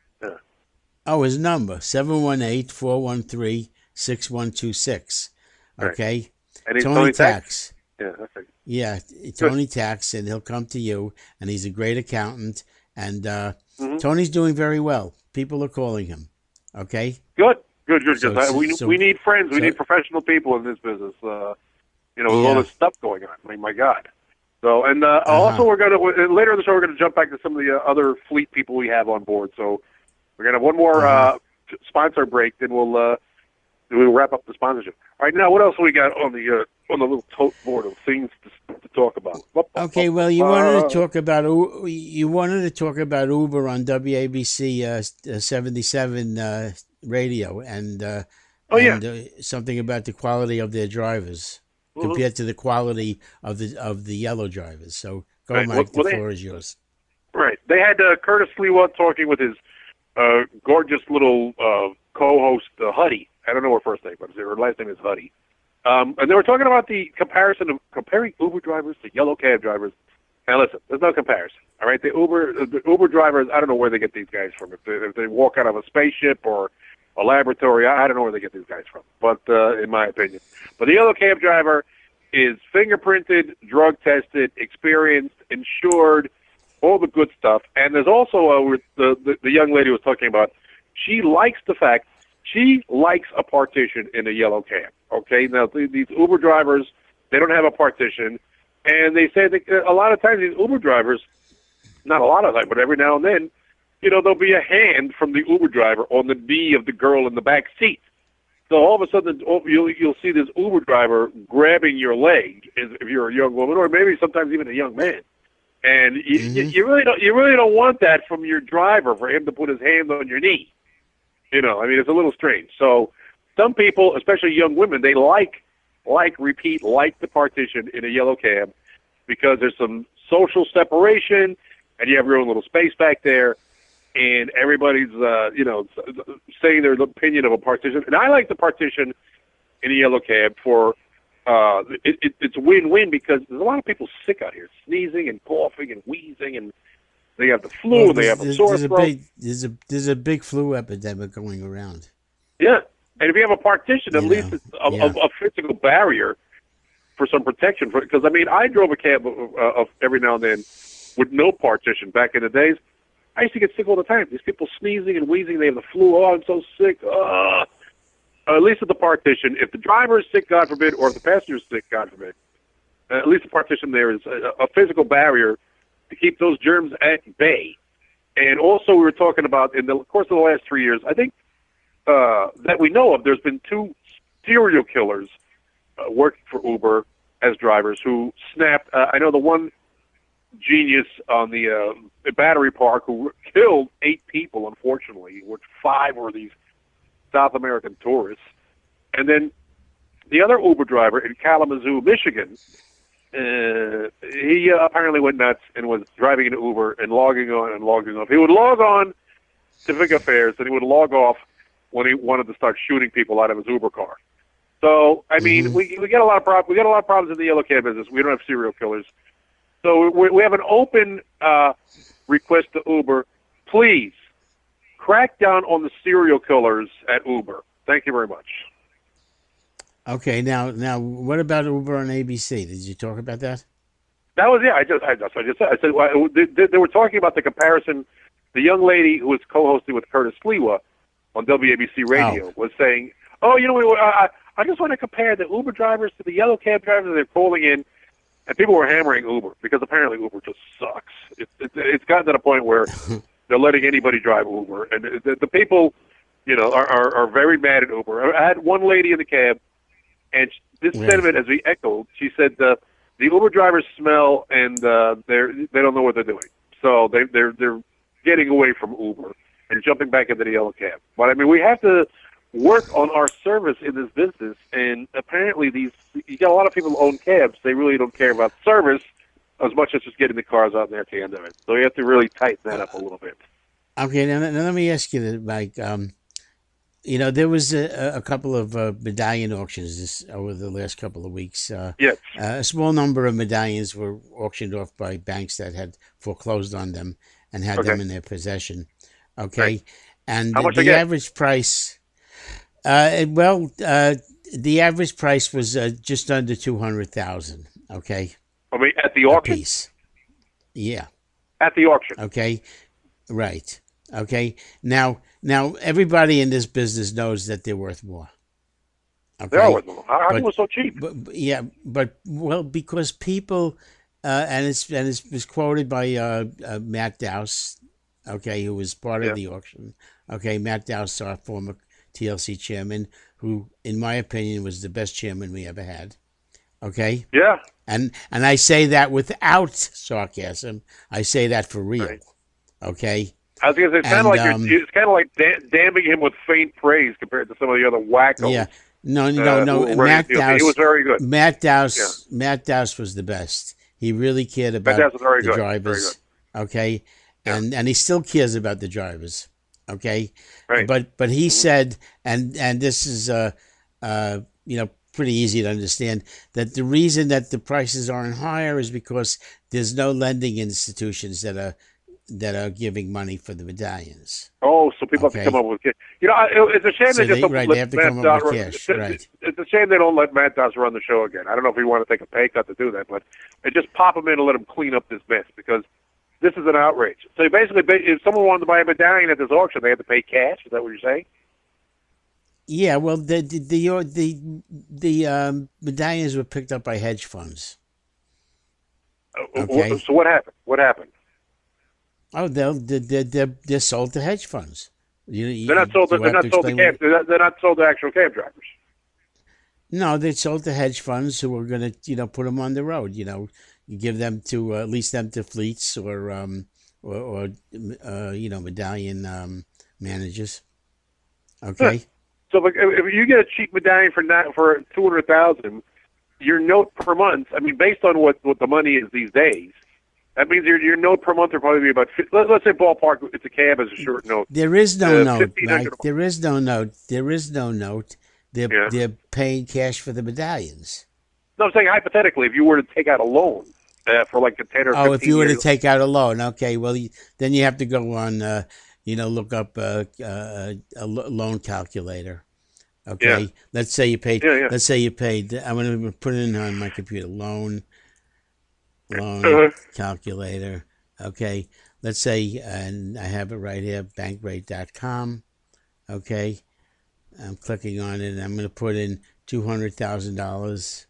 Oh, his number seven one eight, four one three, six one two six. Right. Okay. And he's Tony, Tony Tax. Tax? Yeah, that's it. Yeah, Tony Tax, and he'll come to you, and he's a great accountant, and uh, Mhm. Tony's doing very well. People are calling him. Okay. Good, good, good. So good. Uh, we so- we need friends. We so- need professional people in this business. Uh, you know, with all Yeah. this stuff going on. I mean, my God. So, and uh, Uh-huh. also we're gonna uh, later in the show we're gonna jump back to some of the uh, other fleet people we have on board. So we're gonna have one more Uh-huh. uh, sponsor break, then we'll uh, we'll wrap up the sponsorship. All right, now what else we got on the uh, on the little tote board of things to, to talk about? Okay. Well, you wanted Uh, to talk about U- you wanted to talk about Uber on W A B C uh, seventy-seven uh, radio, and uh, Oh, yeah. and, uh, something about the quality of their drivers Mhm. compared to the quality of the of the yellow drivers. So go, Right. Mike. Well- the well, they- floor is yours. Right. They had uh, Curtis Lewa talking with his uh, gorgeous little uh, co-host, uh, Huddy. I don't know her first name, but her last name is Huddy. Um, and they were talking about the comparison of comparing Uber drivers to yellow cab drivers. Now, listen, there's no comparison. All right, the Uber the Uber drivers, I don't know where they get these guys from. If they, if they walk out of a spaceship or a laboratory, I, I don't know where they get these guys from. But uh, in my opinion, but the yellow cab driver is fingerprinted, drug tested, experienced, insured, all the good stuff. And there's also uh, with the, the the young lady was talking about. She likes the fact she likes a partition in a yellow cab. Okay, now th- these Uber drivers, they don't have a partition, and they say that uh, a lot of times these Uber drivers, not a lot of them, but every now and then, you know, there'll be a hand from the Uber driver on the knee of the girl in the back seat. So all of a sudden, you'll you'll see this Uber driver grabbing your leg if you're a young woman, or maybe sometimes even a young man. And you, mm-hmm. you really don't you really don't want that from your driver, for him to put his hand on your knee. You know, I mean, it's a little strange. So some people, especially young women, they like like repeat like the partition in a yellow cab because there's some social separation, and you have your own little space back there. And everybody's, uh, you know, saying their opinion of a partition. And I like the partition in a yellow cab for, uh, it, it, it's win-win because there's a lot of people sick out here, sneezing and coughing and wheezing, and they have the flu, well, they have a sore there's throat. A big, there's, a, there's a big flu epidemic going around. Yeah. And if you have a partition, at you least know, it's a, yeah. a, a physical barrier for some protection. Because, I mean, I drove a cab uh, of every now and then with no partition back in the days. I used to get sick all the time. These people sneezing and wheezing, they have the flu. Oh, I'm so sick. Uh, at least at the partition, if the driver is sick, God forbid, or if the passenger is sick, God forbid, at least the partition there is a, a physical barrier to keep those germs at bay. And also, we were talking about, in the course of the last three years, I think uh, that we know of, there's been two serial killers uh, working for Uber as drivers who snapped. Uh, I know the one genius on the uh, Battery Park who killed eight people, unfortunately, which five were these South American tourists. And then the other Uber driver in Kalamazoo, Michigan, uh, he uh, apparently went nuts and was driving an Uber and logging on and logging off. He would log on to pick up fares, and he would log off when he wanted to start shooting people out of his Uber car. So, I mean, mm-hmm. we we get a lot of prob- we get a lot of problems in the yellow cab business. We don't have serial killers. So we, we have an open uh, request to Uber. Please crack down on the serial killers at Uber. Thank you very much. Okay, now now what about Uber on A B C? Did you talk about that? That was yeah. I just I, that's what I just said. I said well, they, they, they were talking about the comparison. The young lady who was co-hosting with Curtis Sliwa on W A B C Radio oh. was saying, "Oh, you know, I, I just want to compare the Uber drivers to the yellow cab drivers. They're calling in." And people were hammering Uber because apparently Uber just sucks. It, it, it's gotten to the point where they're letting anybody drive Uber. And the, the people, you know, are, are, are very mad at Uber. I had one lady in the cab, and this yeah. sentiment, as we echoed, she said the the Uber drivers smell and uh, they're they don't know what they're doing. So they they're they're getting away from Uber and jumping back into the yellow cab. But I mean, we have to work on our service in this business, and apparently these you got a lot of people who own cabs. They really don't care about service as much as just getting the cars out there at the end of it. So we have to really tighten that up a little bit. Okay, now, now let me ask you that, Mike. Um, you know, there was a, a couple of uh, medallion auctions this over the last couple of weeks. Uh, yes, uh, a small number of medallions were auctioned off by banks that had foreclosed on them and had okay. them in their possession. Okay, right. and How much the, the average price. Uh, well, uh, the average price was uh, just under two hundred thousand. Okay. I mean, at the auction. A piece. Yeah. At the auction. Okay. Right. Okay. Now, now everybody in this business knows that they're worth more. Okay. They are worth more. How come it was so cheap? But, but, yeah, but well, because people, uh, and it's and it was quoted by uh, uh, Matt Dowse, okay, who was part yeah. of the auction. Okay, Matt Dowse, our former T L C chairman, who, in my opinion, was the best chairman we ever had. Okay? Yeah. And and I say that without sarcasm. I say that for real. Right. Okay? I was going to say, it's kind of like, um, you're, it's kind of like da- damning him with faint praise compared to some of the other wackos. Yeah. No, no, uh, no. Matt Dowse. He was very good. Matt Dowse, yeah. Matt Dowse was the best. He really cared about the good. drivers. Okay? Yeah. And and he still cares about the drivers. Okay, right. but but he mm-hmm. said, and and this is uh uh you know pretty easy to understand, that the reason that the prices aren't higher is because there's no lending institutions that are that are giving money for the medallions. Oh, so people okay. have to come up with, you know, it's a shame so they just they, don't right, let they have to Matt come up Dowse with run, cash. Right. It's a shame they don't let Matt Dowse run the show again. I don't know if he want to take a pay cut to do that, but they just pop him in and let him clean up this mess because this is an outrage. So basically, if someone wanted to buy a medallion at this auction, they had to pay cash. Is that what you're saying? Yeah. Well, the the the the, the um, medallions were picked up by hedge funds. Okay. So what happened? What happened? Oh, they'll they're they're, they're they're sold to hedge funds. You, you, They're not sold. To, do I they're have not to sold to explain cab. what? They're not, they're not sold to actual cab drivers. No, they're sold to hedge funds who are going to, you know, put them on the road. You know, you give them to uh, lease them to fleets or um or, or uh, you know, medallion um, managers. Huh. Okay. So if, if you get a cheap medallion for not, for two hundred thousand, your note per month. I mean, based on what, what the money is these days, that means your your note per month will probably be about. Let, let's say ballpark. It's a cab as a short note. There is no Uh, note, fifteen hundred. Mike. There is no note. There is no note. They're Yeah. they're paying cash for the medallions. No, I'm saying hypothetically, if you were to take out a loan uh, for like a ten or Oh, fifteen if you were to years, take out a loan, okay. Well, you, then you have to go on, uh, you know, look up uh, uh, a lo- loan calculator. Okay. Yeah. Let's say you paid. Yeah, yeah. Let's say you paid. I'm going to put it in on my computer. Loan, loan Uh-huh. calculator. Okay. Let's say, and I have it right here, bankrate dot com. Okay. I'm clicking on it, and I'm going to put in two hundred thousand dollars.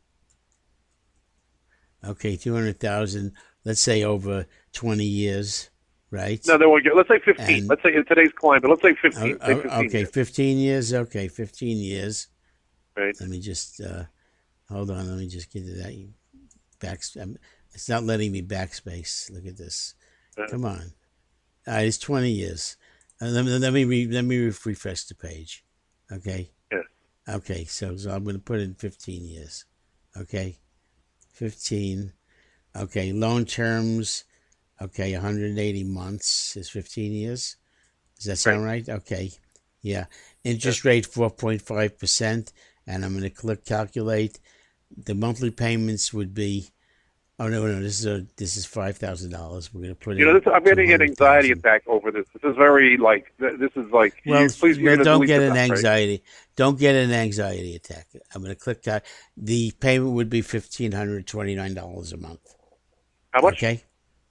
Okay, two hundred thousand. Let's say over twenty years, right? no, they won't get. Let's say fifteen. And- let's say in today's climate, let's say Oh, fifteen. say oh, fifteen okay, years, fifteen years. Okay, fifteen years. right? Let me just uh, hold on. Let me just get to that. Back. um, It's not letting me backspace. Look at this. Uh, Come on. All right, it's twenty years. Uh, let me let me re, let me refresh the page. Okay. Yeah. Okay. So so I'm going to put in fifteen years. Okay. Fifteen. Okay. Loan terms. Okay. one hundred eighty months is fifteen years. Does that sound right? Okay. Yeah. Interest rate four point five percent. And I'm going to click calculate. The monthly payments would be. Oh no no! This is a this is five thousand dollars. We're going to put You in. know, this, I'm getting an anxiety two hundred thousand. attack over this. This is very like. th- This is like. Well, you, please, you're well, gonna don't delete get this an out, right? anxiety. Don't get an anxiety attack. I'm going to click that. The payment would be fifteen hundred twenty nine dollars a month. How much? Okay.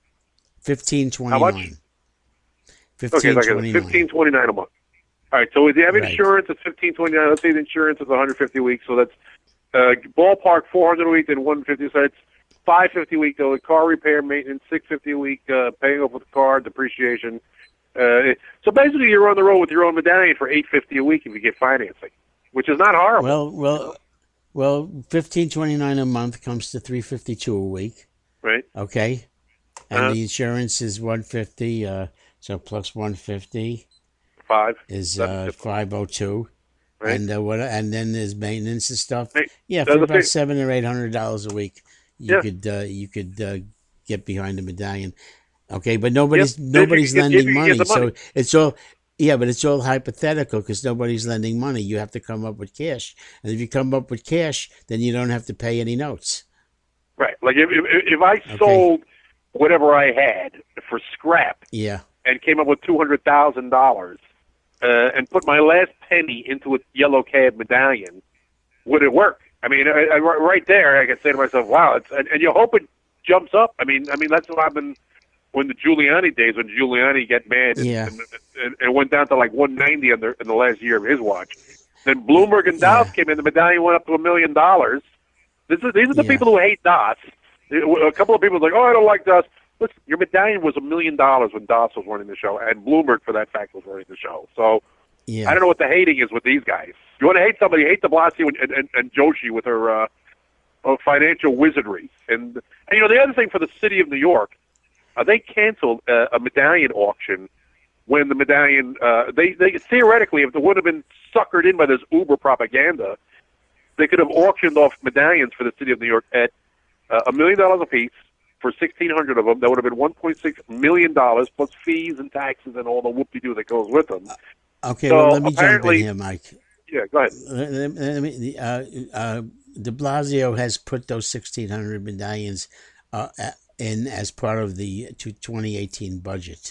Fifteen twenty How much? nine. Okay, Fifteen like twenty fifteen nine. twenty nine a month. All right. So if you have Right. insurance, it's fifteen twenty nine. Let's say the insurance is one hundred fifty a week, so that's uh, ballpark four hundred a week, then one fifty. So it's five fifty a week. Though the car repair, maintenance, six fifty a week, uh, paying off with the car, depreciation. Uh, so basically, you're on the road with your own medallion for eight fifty a week if you get financing, which is not horrible. Well well well fifteen twenty nine a month comes to three fifty two a week. right? Okay. And Uh-huh. the insurance is one fifty. Uh, so plus one fifty Five. is That's uh, different. five oh two. Right. And uh, what? And then there's maintenance and stuff. Hey, Yeah, there's for a about big- seven or eight hundred dollars a week, you Yeah. could uh, you could uh, get behind the medallion. Okay, but nobody's Yep, if you nobody's can get- if lending you can money, get the so money. it's all yeah, but it's all hypothetical because nobody's lending money. You have to come up with cash, and if you come up with cash, then you don't have to pay any notes. Right. Like if if, if I sold whatever I had for scrap Yeah, and came up with two hundred thousand dollars uh, and put my last penny into a yellow cab medallion, would it work? I mean, I, I, right there, I could say to myself, "Wow!" It's, and, and you hope it jumps up. I mean, I mean that's what happened when the Giuliani days, when Giuliani got mad and, Yeah. and, and, and went down to like one ninety in the in the last year of his watch. Then Bloomberg and Doss Yeah. came in, the medallion went up to a million dollars. This is these are the Yeah. people who hate Doss. A couple of people are like, "Oh, I don't like Doss." Listen, your medallion was a million dollars when Doss was running the show, and Bloomberg, for that fact, was running the show. So yeah. I don't know what the hating is with these guys. You want to hate somebody, hate de Blasio and, and, and Joshi with her uh, uh, financial wizardry. And, and, you know, the other thing for the city of New York, uh, they canceled uh, a medallion auction when the medallion, uh, they, they theoretically, if it would have been suckered in by this Uber propaganda, they could have auctioned off medallions for the city of New York at uh, a million dollars apiece for sixteen hundred of them. That would have been one point six million dollars plus fees and taxes and all the whoop-de-doo that goes with them. Okay, so well, let me jump in apparently- here, Mike. Yeah, go ahead. Let- let- let me- uh, uh, De Blasio has put those sixteen hundred medallions uh, in as part of the twenty eighteen budget.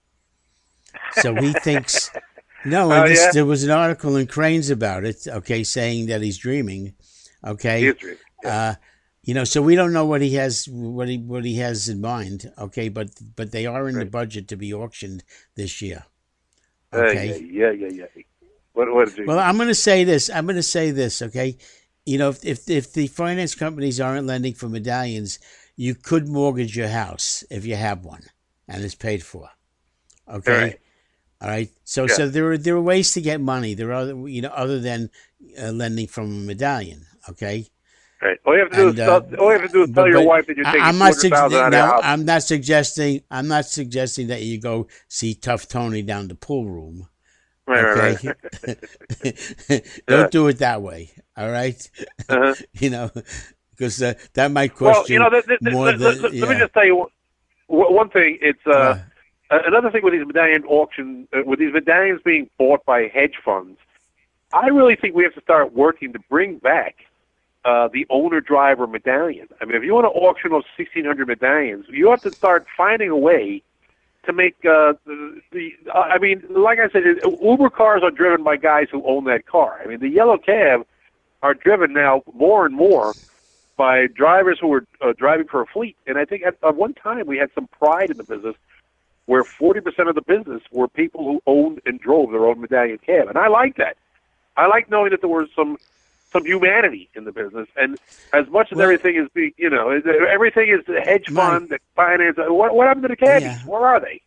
So he thinks, no, and Oh, this, yeah? there was an article in Cranes about it, okay, saying that he's dreaming, okay? History. Uh, you know, so we don't know what he has, what he what he has in mind, okay? But but they are in the Right. budget to be auctioned this year, Uh, okay? yeah, yeah, yeah, yeah. What, what did you? Well, I'm going to say this. I'm going to say this, okay? You know, if, if if the finance companies aren't lending for medallions, you could mortgage your house if you have one and it's paid for. Okay. All right. All right. So Yeah. so there are there are ways to get money. There are you know other than uh, lending from a medallion. Okay. Right. All you have to do is And uh, tell, all you have to do is tell but your but wife that you're I, taking I'm two not hundred sug- thousand out of your now. house. I'm not suggesting. I'm not suggesting that you go see Tough Tony down the pool room. Right, Okay. right, right. Yeah. Don't do it that way. All right. Uh-huh. you know, because uh, that might Well, cost you you know, th- th- th- more let, than let, yeah. let me just tell you one, one thing. It's uh, Uh, another thing with these medallion auctions, uh, with these medallions being bought by hedge funds. I really think we have to start working to bring back uh, the owner-driver medallion. I mean, if you want to auction those sixteen hundred medallions, you have to start finding a way to make uh, the, the uh, I mean, like I said, it, Uber cars are driven by guys who own that car. I mean, the yellow cab are driven now more and more by drivers who are uh, driving for a fleet. And I think at, at one time we had some pride in the business where forty percent of the business were people who owned and drove their own medallion cab. And I like that. I like knowing that there was some some humanity in the business. And as much as Well- everything is being, you know, is- everything is the hedge Mike. fund, the finance. What, what happened to the cabbies? Yeah. Where are they?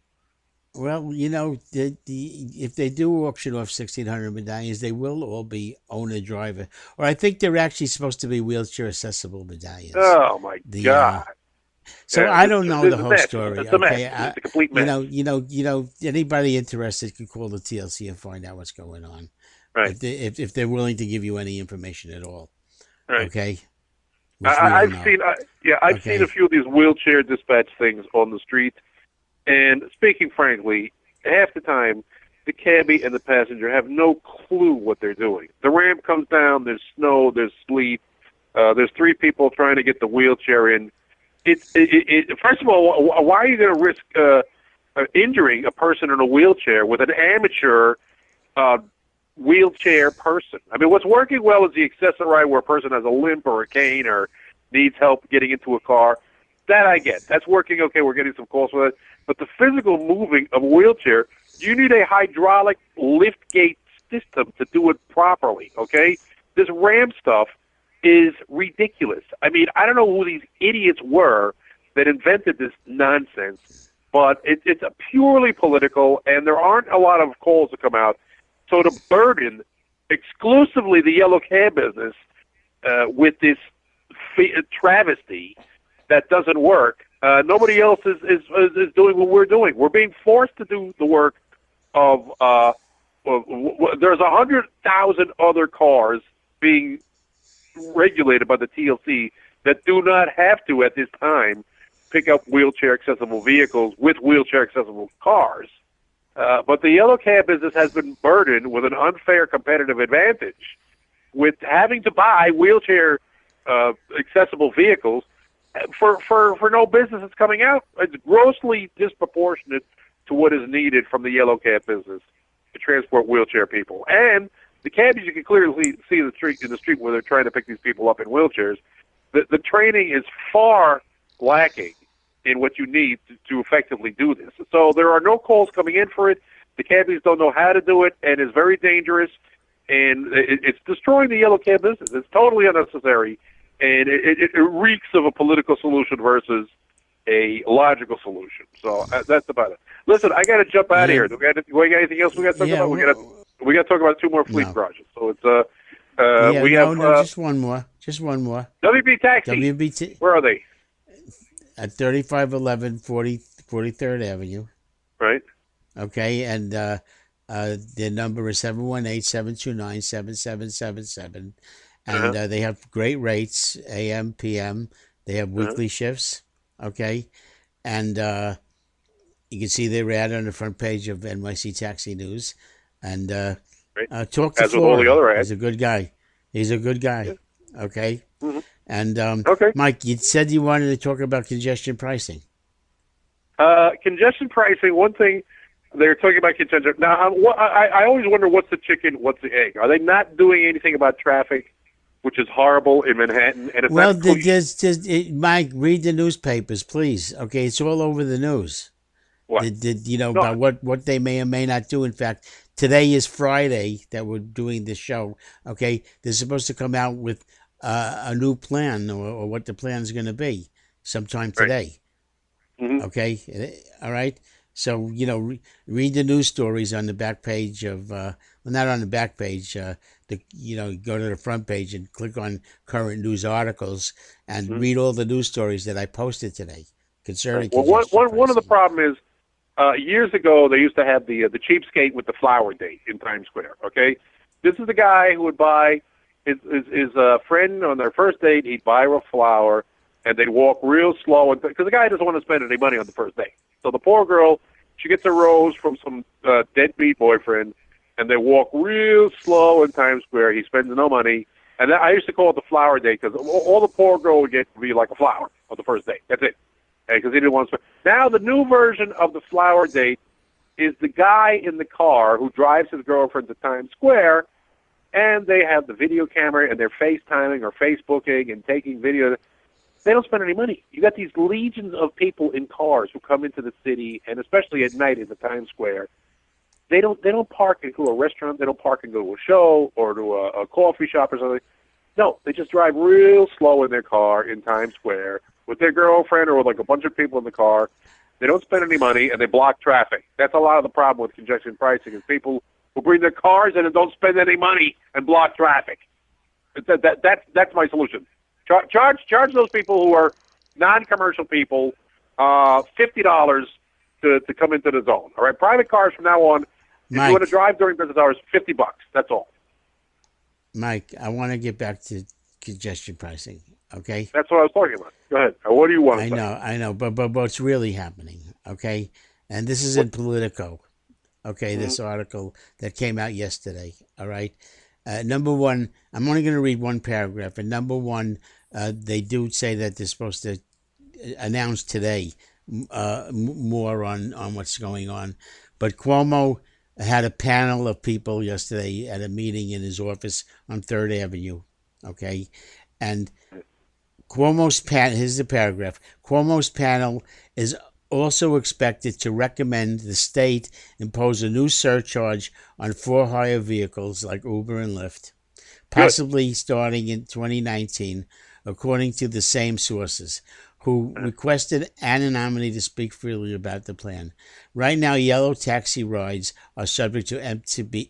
Well, you know, the, the if they do auction off sixteen hundred medallions, they will all be owner driver, or I think they're actually supposed to be wheelchair accessible medallions. Oh, my The, uh, God. So Yeah, I it's- don't know it's the a whole mess. story. It's a mess. Okay, It's I- a complete mess. you know, you know, you know. Anybody interested can call the T L C and find out what's going on. Right. If they if, if they're willing to give you any information at all. Right. Okay. Which we I, don't I've know. seen, I, yeah, I've Okay. seen a few of these wheelchair dispatch things on the street, and speaking frankly, half the time, the cabbie and the passenger have no clue what they're doing. The ramp comes down. There's snow. There's sleet. Uh, there's three people trying to get the wheelchair in. It's it, it, it, first of all, wh- why are you going to risk uh, uh, injuring a person in a wheelchair with an amateur uh, wheelchair person? I mean, what's working well is the accessory where a person has a limp or a cane or needs help getting into a car. That I get. That's working okay. We're getting some calls for that. But the physical moving of a wheelchair, you need a hydraulic lift gate system to do it properly, okay? This ramp stuff is ridiculous. I mean, I don't know who these idiots were that invented this nonsense, but it, it's a purely political, and there aren't a lot of calls to come out. So to burden exclusively the yellow cab business uh, with this fa- travesty that doesn't work, uh, nobody else is, is is doing what we're doing. We're being forced to do the work of, uh, of w- w- there's a hundred thousand other cars being regulated by the T L C that do not have to at this time pick up wheelchair accessible vehicles with wheelchair accessible cars. Uh, but the yellow cab business has been burdened with an unfair competitive advantage with having to buy wheelchair uh, accessible vehicles for, for, for no business that's coming out. It's grossly disproportionate to what is needed from the yellow cab business to transport wheelchair people. And the cabbies, you can clearly see in the street in the street where they're trying to pick these people up in wheelchairs. The, the training is far lacking in what you need to, to effectively do this. So there are no calls coming in for it. The cabbies don't know how to do it, and it's very dangerous. And it, it's destroying the yellow cab business. It's totally unnecessary, and it, it, it reeks of a political solution versus a logical solution. So uh, that's about it. Listen, I got to jump out of Yeah. here. Do we got, do we got anything else we got to talk Yeah, about? We well- got to we got to talk about two more fleet No. projects. So it's uh, uh yeah, we no, have no, uh, just one more, just one more. W B Taxi. W B T Where are they? at thirty-five eleven forty, forty-third Avenue. Right. Okay, and uh, uh, their number is seven one eight, seven two nine, seven seven seven seven. And Uh-huh. uh, they have great rates, A M, P M. They have weekly shifts, okay? And uh, you can see their ad on the front page of N Y C Taxi News. And uh, Right. uh, talk to As with all the Flora. other ads. He's a good guy. He's a good guy, okay? Mhm. And um, Okay. Mike, you said you wanted to talk about congestion pricing. Uh, congestion pricing. One thing they're talking about congestion. Now, um, what, I, I always wonder what's the chicken, what's the egg. Are they not doing anything about traffic, which is horrible in Manhattan? And it's Well, not the- police- just, just it, Mike, read the newspapers, please. Okay, it's all over the news. what? The, the, you know No. about what, what they may or may not do. In fact, today is Friday that we're doing this show. Okay, they're supposed to come out with uh, a new plan or, or what the plan is going to be sometime Right. today. Mhm. Okay, all right. So, you know, re- read the news stories on the back page of, uh, well, not on the back page, uh, the, you know, go to the front page and click on current news articles and Mm-hmm. read all the news stories that I posted today concerning Right. Well, one, congestion one, one of the pricing. problem is uh, years ago they used to have the uh, the cheapskate with the flower date in Times Square. Okay, this is the guy who would buy his his, his uh, friend on their first date. He'd buy her a flower, and they'd walk real slow, because the guy doesn't want to spend any money on the first date. So the poor girl, she gets a rose from some uh, deadbeat boyfriend, and they walk real slow in Times Square. He spends no money. And I used to call it the flower date, because all the poor girl would get would be like a flower on the first date. That's it. Because he didn't want to spend. Now the new version of the flower date is the guy in the car who drives his girlfriend to Times Square, and they have the video camera, and they're FaceTiming or Facebooking and taking video. They don't spend any money. You got these legions of people in cars who come into the city, and especially at night in the Times Square. They don't they don't park and go to a restaurant. They don't park and go to a show or to a, a coffee shop or something. No, they just drive real slow in their car in Times Square with their girlfriend or with like a bunch of people in the car. They don't spend any money, and they block traffic. That's a lot of the problem with congestion pricing, is people who bring their cars in and don't spend any money and block traffic. That, that, that, that's my solution. Char- charge charge those people who are non-commercial people uh, fifty dollars to, to come into the zone. All right, private cars from now on, if Mike, you want to drive during business hours, fifty bucks. That's all. Mike, I want to get back to congestion pricing, okay? That's what I was talking about. Go ahead. Now, what do you want to I say? know, I know, but, but, but what's really happening, okay? And this is in Politico, okay, this article that came out yesterday, all right? Uh, number one, I'm only going to read one paragraph. And number one, uh, they do say that they're supposed to announce today uh, m- more on, on what's going on. But Cuomo had a panel of people yesterday at a meeting in his office on Third Avenue, okay? And Cuomo's panel, here's the paragraph, Cuomo's panel is also expected to recommend the state impose a new surcharge on for-hire vehicles like Uber and Lyft, possibly Good. starting in twenty nineteen, according to the same sources, who requested anonymity to speak freely about the plan. Right now, yellow taxi rides are subject to M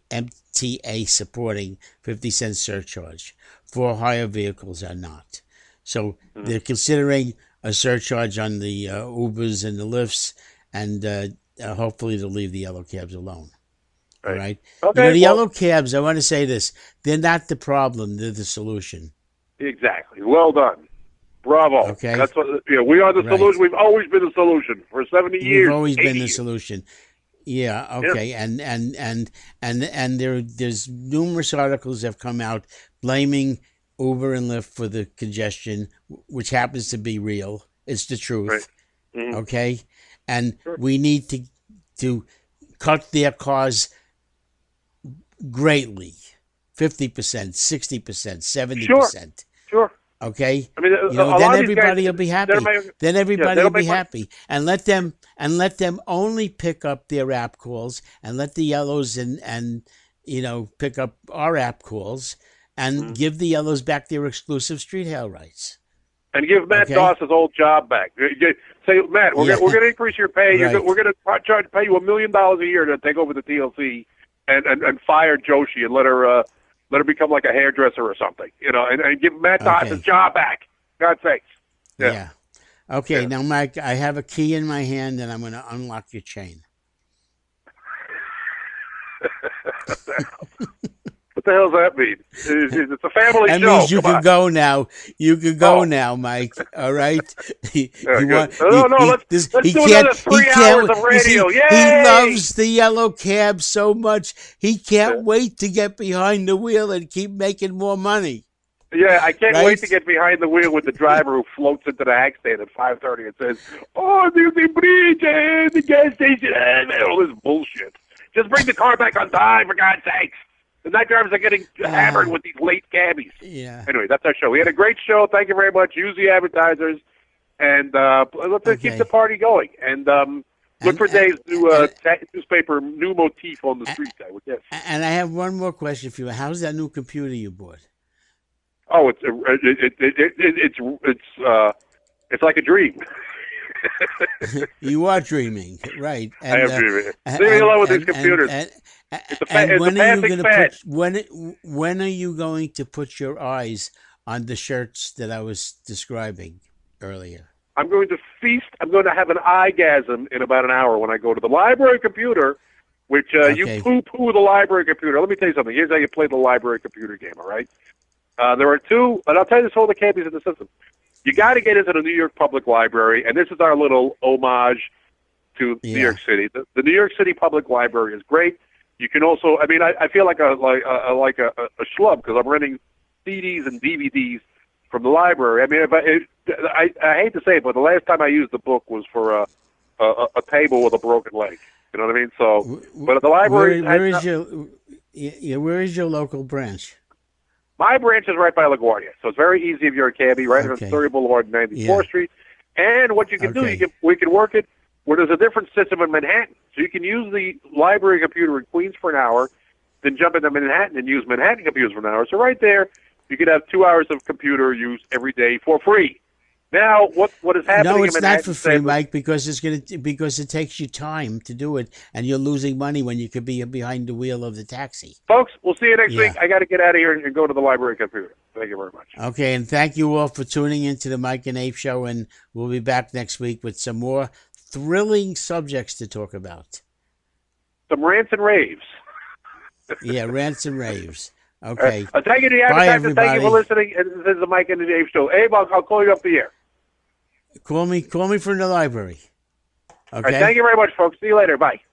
T A supporting fifty cent surcharge. For-hire vehicles are not. So mm-hmm. they're considering a surcharge on the uh, Ubers and the Lyfts, and uh, uh, hopefully they'll leave the yellow cabs alone. Right. All right? Okay, you know, the well, yellow cabs, I want to say this, they're not the problem, they're the solution. Exactly. Well done. Bravo. Okay. That's what, you know, we are the right. solution. We've always been the solution for seventy years. We've always been the years. solution. Yeah, okay. Yeah. And and and and and there there's numerous articles that have come out blaming Uber and Lyft for the congestion, which happens to be real. It's the truth. Right. Mm-hmm. Okay? And sure. we need to to cut their cars greatly. fifty percent, sixty percent, seventy percent. Sure. Sure. Okay? I mean, you know, then everybody guys, will be happy. Make, then everybody yeah, will be money. happy. And let them and let them only pick up their app calls, and let the yellows and, and you know, pick up our app calls, and mm-hmm. give the yellows back their exclusive street hail rights. And give Matt okay? Doss his old job back. Say, Matt, we're yeah. going to increase your pay. Right. You're, we're going to try to pay you a million dollars a year to take over the T L C, and, and, and fire Joshi and let her uh, let her become like a hairdresser or something. You know, and, and give Matt Doss okay. his job back. God's sakes. Yeah. yeah. Okay. Yeah. Now, Mike, I have a key in my hand, and I'm going to unlock your chain. What the hell does that mean? It's a family that show. That means you Come can on. go now. You can go oh. now, Mike. All right. he, yeah, he want, no, no, he, let's, this, let's he do can't, another three he hours can't, of radio. See, Yay! he loves the yellow cab so much. He can't yeah. wait to get behind the wheel and keep making more money. Yeah, I can't right? wait to get behind the wheel with the driver who floats into the hack stand at five thirty and says, "Oh, there's the bridge and the gas station and all this bullshit." Just bring the car back on time, for God's sakes. The night drivers are getting uh, hammered with these late cabbies. Yeah. Anyway, that's our show. We had a great show. Thank you very much. Use the advertisers, and uh, let's okay. keep the party going. And um, look and, for Dave's and, new uh, and, t- newspaper, new motif on the street. I would guess. And I have one more question for you. How's that new computer you bought? Oh, it's it, it, it, it, it, it's it's uh, it's like a dream. You are dreaming, right? And, I am uh, dreaming. and- Leave me alone with and- these computers. And, and, It's a fa- and it's a when are you passing going to fad. put when when are you going to put your eyes on the shirts that I was describing earlier? I'm going to feast. I'm going to have an eyegasm in about an hour when I go to the library computer, which uh, Okay. you poo-poo the library computer. Let me tell you something. Here's how you play the library computer game, all right? Uh, there are two, and I'll tell you this all the cabbies in the system. You got to get into the New York Public Library, and this is our little homage to Yeah. New York City. The, the New York City Public Library is great. You can also, I mean, I, I feel like a like a, like a, a schlub because I'm renting C Ds and D V Ds from the library. I mean, if I, it, I I hate to say it, but the last time I used the book was for a a, a table with a broken leg. You know what I mean? So, but the library. Where, where has is your yeah, where is your local branch? My branch is right by LaGuardia, so it's very easy if you're a cabbie, right Okay. on Surrey Boulevard, ninety-fourth Yeah. Street. And what you can do, Okay. you can we can work it where there's a different system in Manhattan. So you can use the library computer in Queens for an hour, then jump into Manhattan and use Manhattan computers for an hour. So right there, you could have two hours of computer use every day for free. Now, what what is happening? No, in it's not Manhattan for free, today- Mike, because it's gonna because it takes you time to do it, and you're losing money when you could be behind the wheel of the taxi. Folks, we'll see you next Yeah. week. I got to get out of here and go to the library computer. Thank you very much. Okay, and thank you all for tuning into the Mike and Abe Show, and we'll be back next week with some more thrilling subjects to talk about. Some rants and raves. Yeah, rants and raves. Okay. Uh, thank you to the Bye, advertisers. Thank you for everybody. listening. And This is the Mike and the Dave Show. Abe, I'll, I'll call you up the air. Call me call me from the library. All Okay. right, thank you very much, folks. See you later. Bye.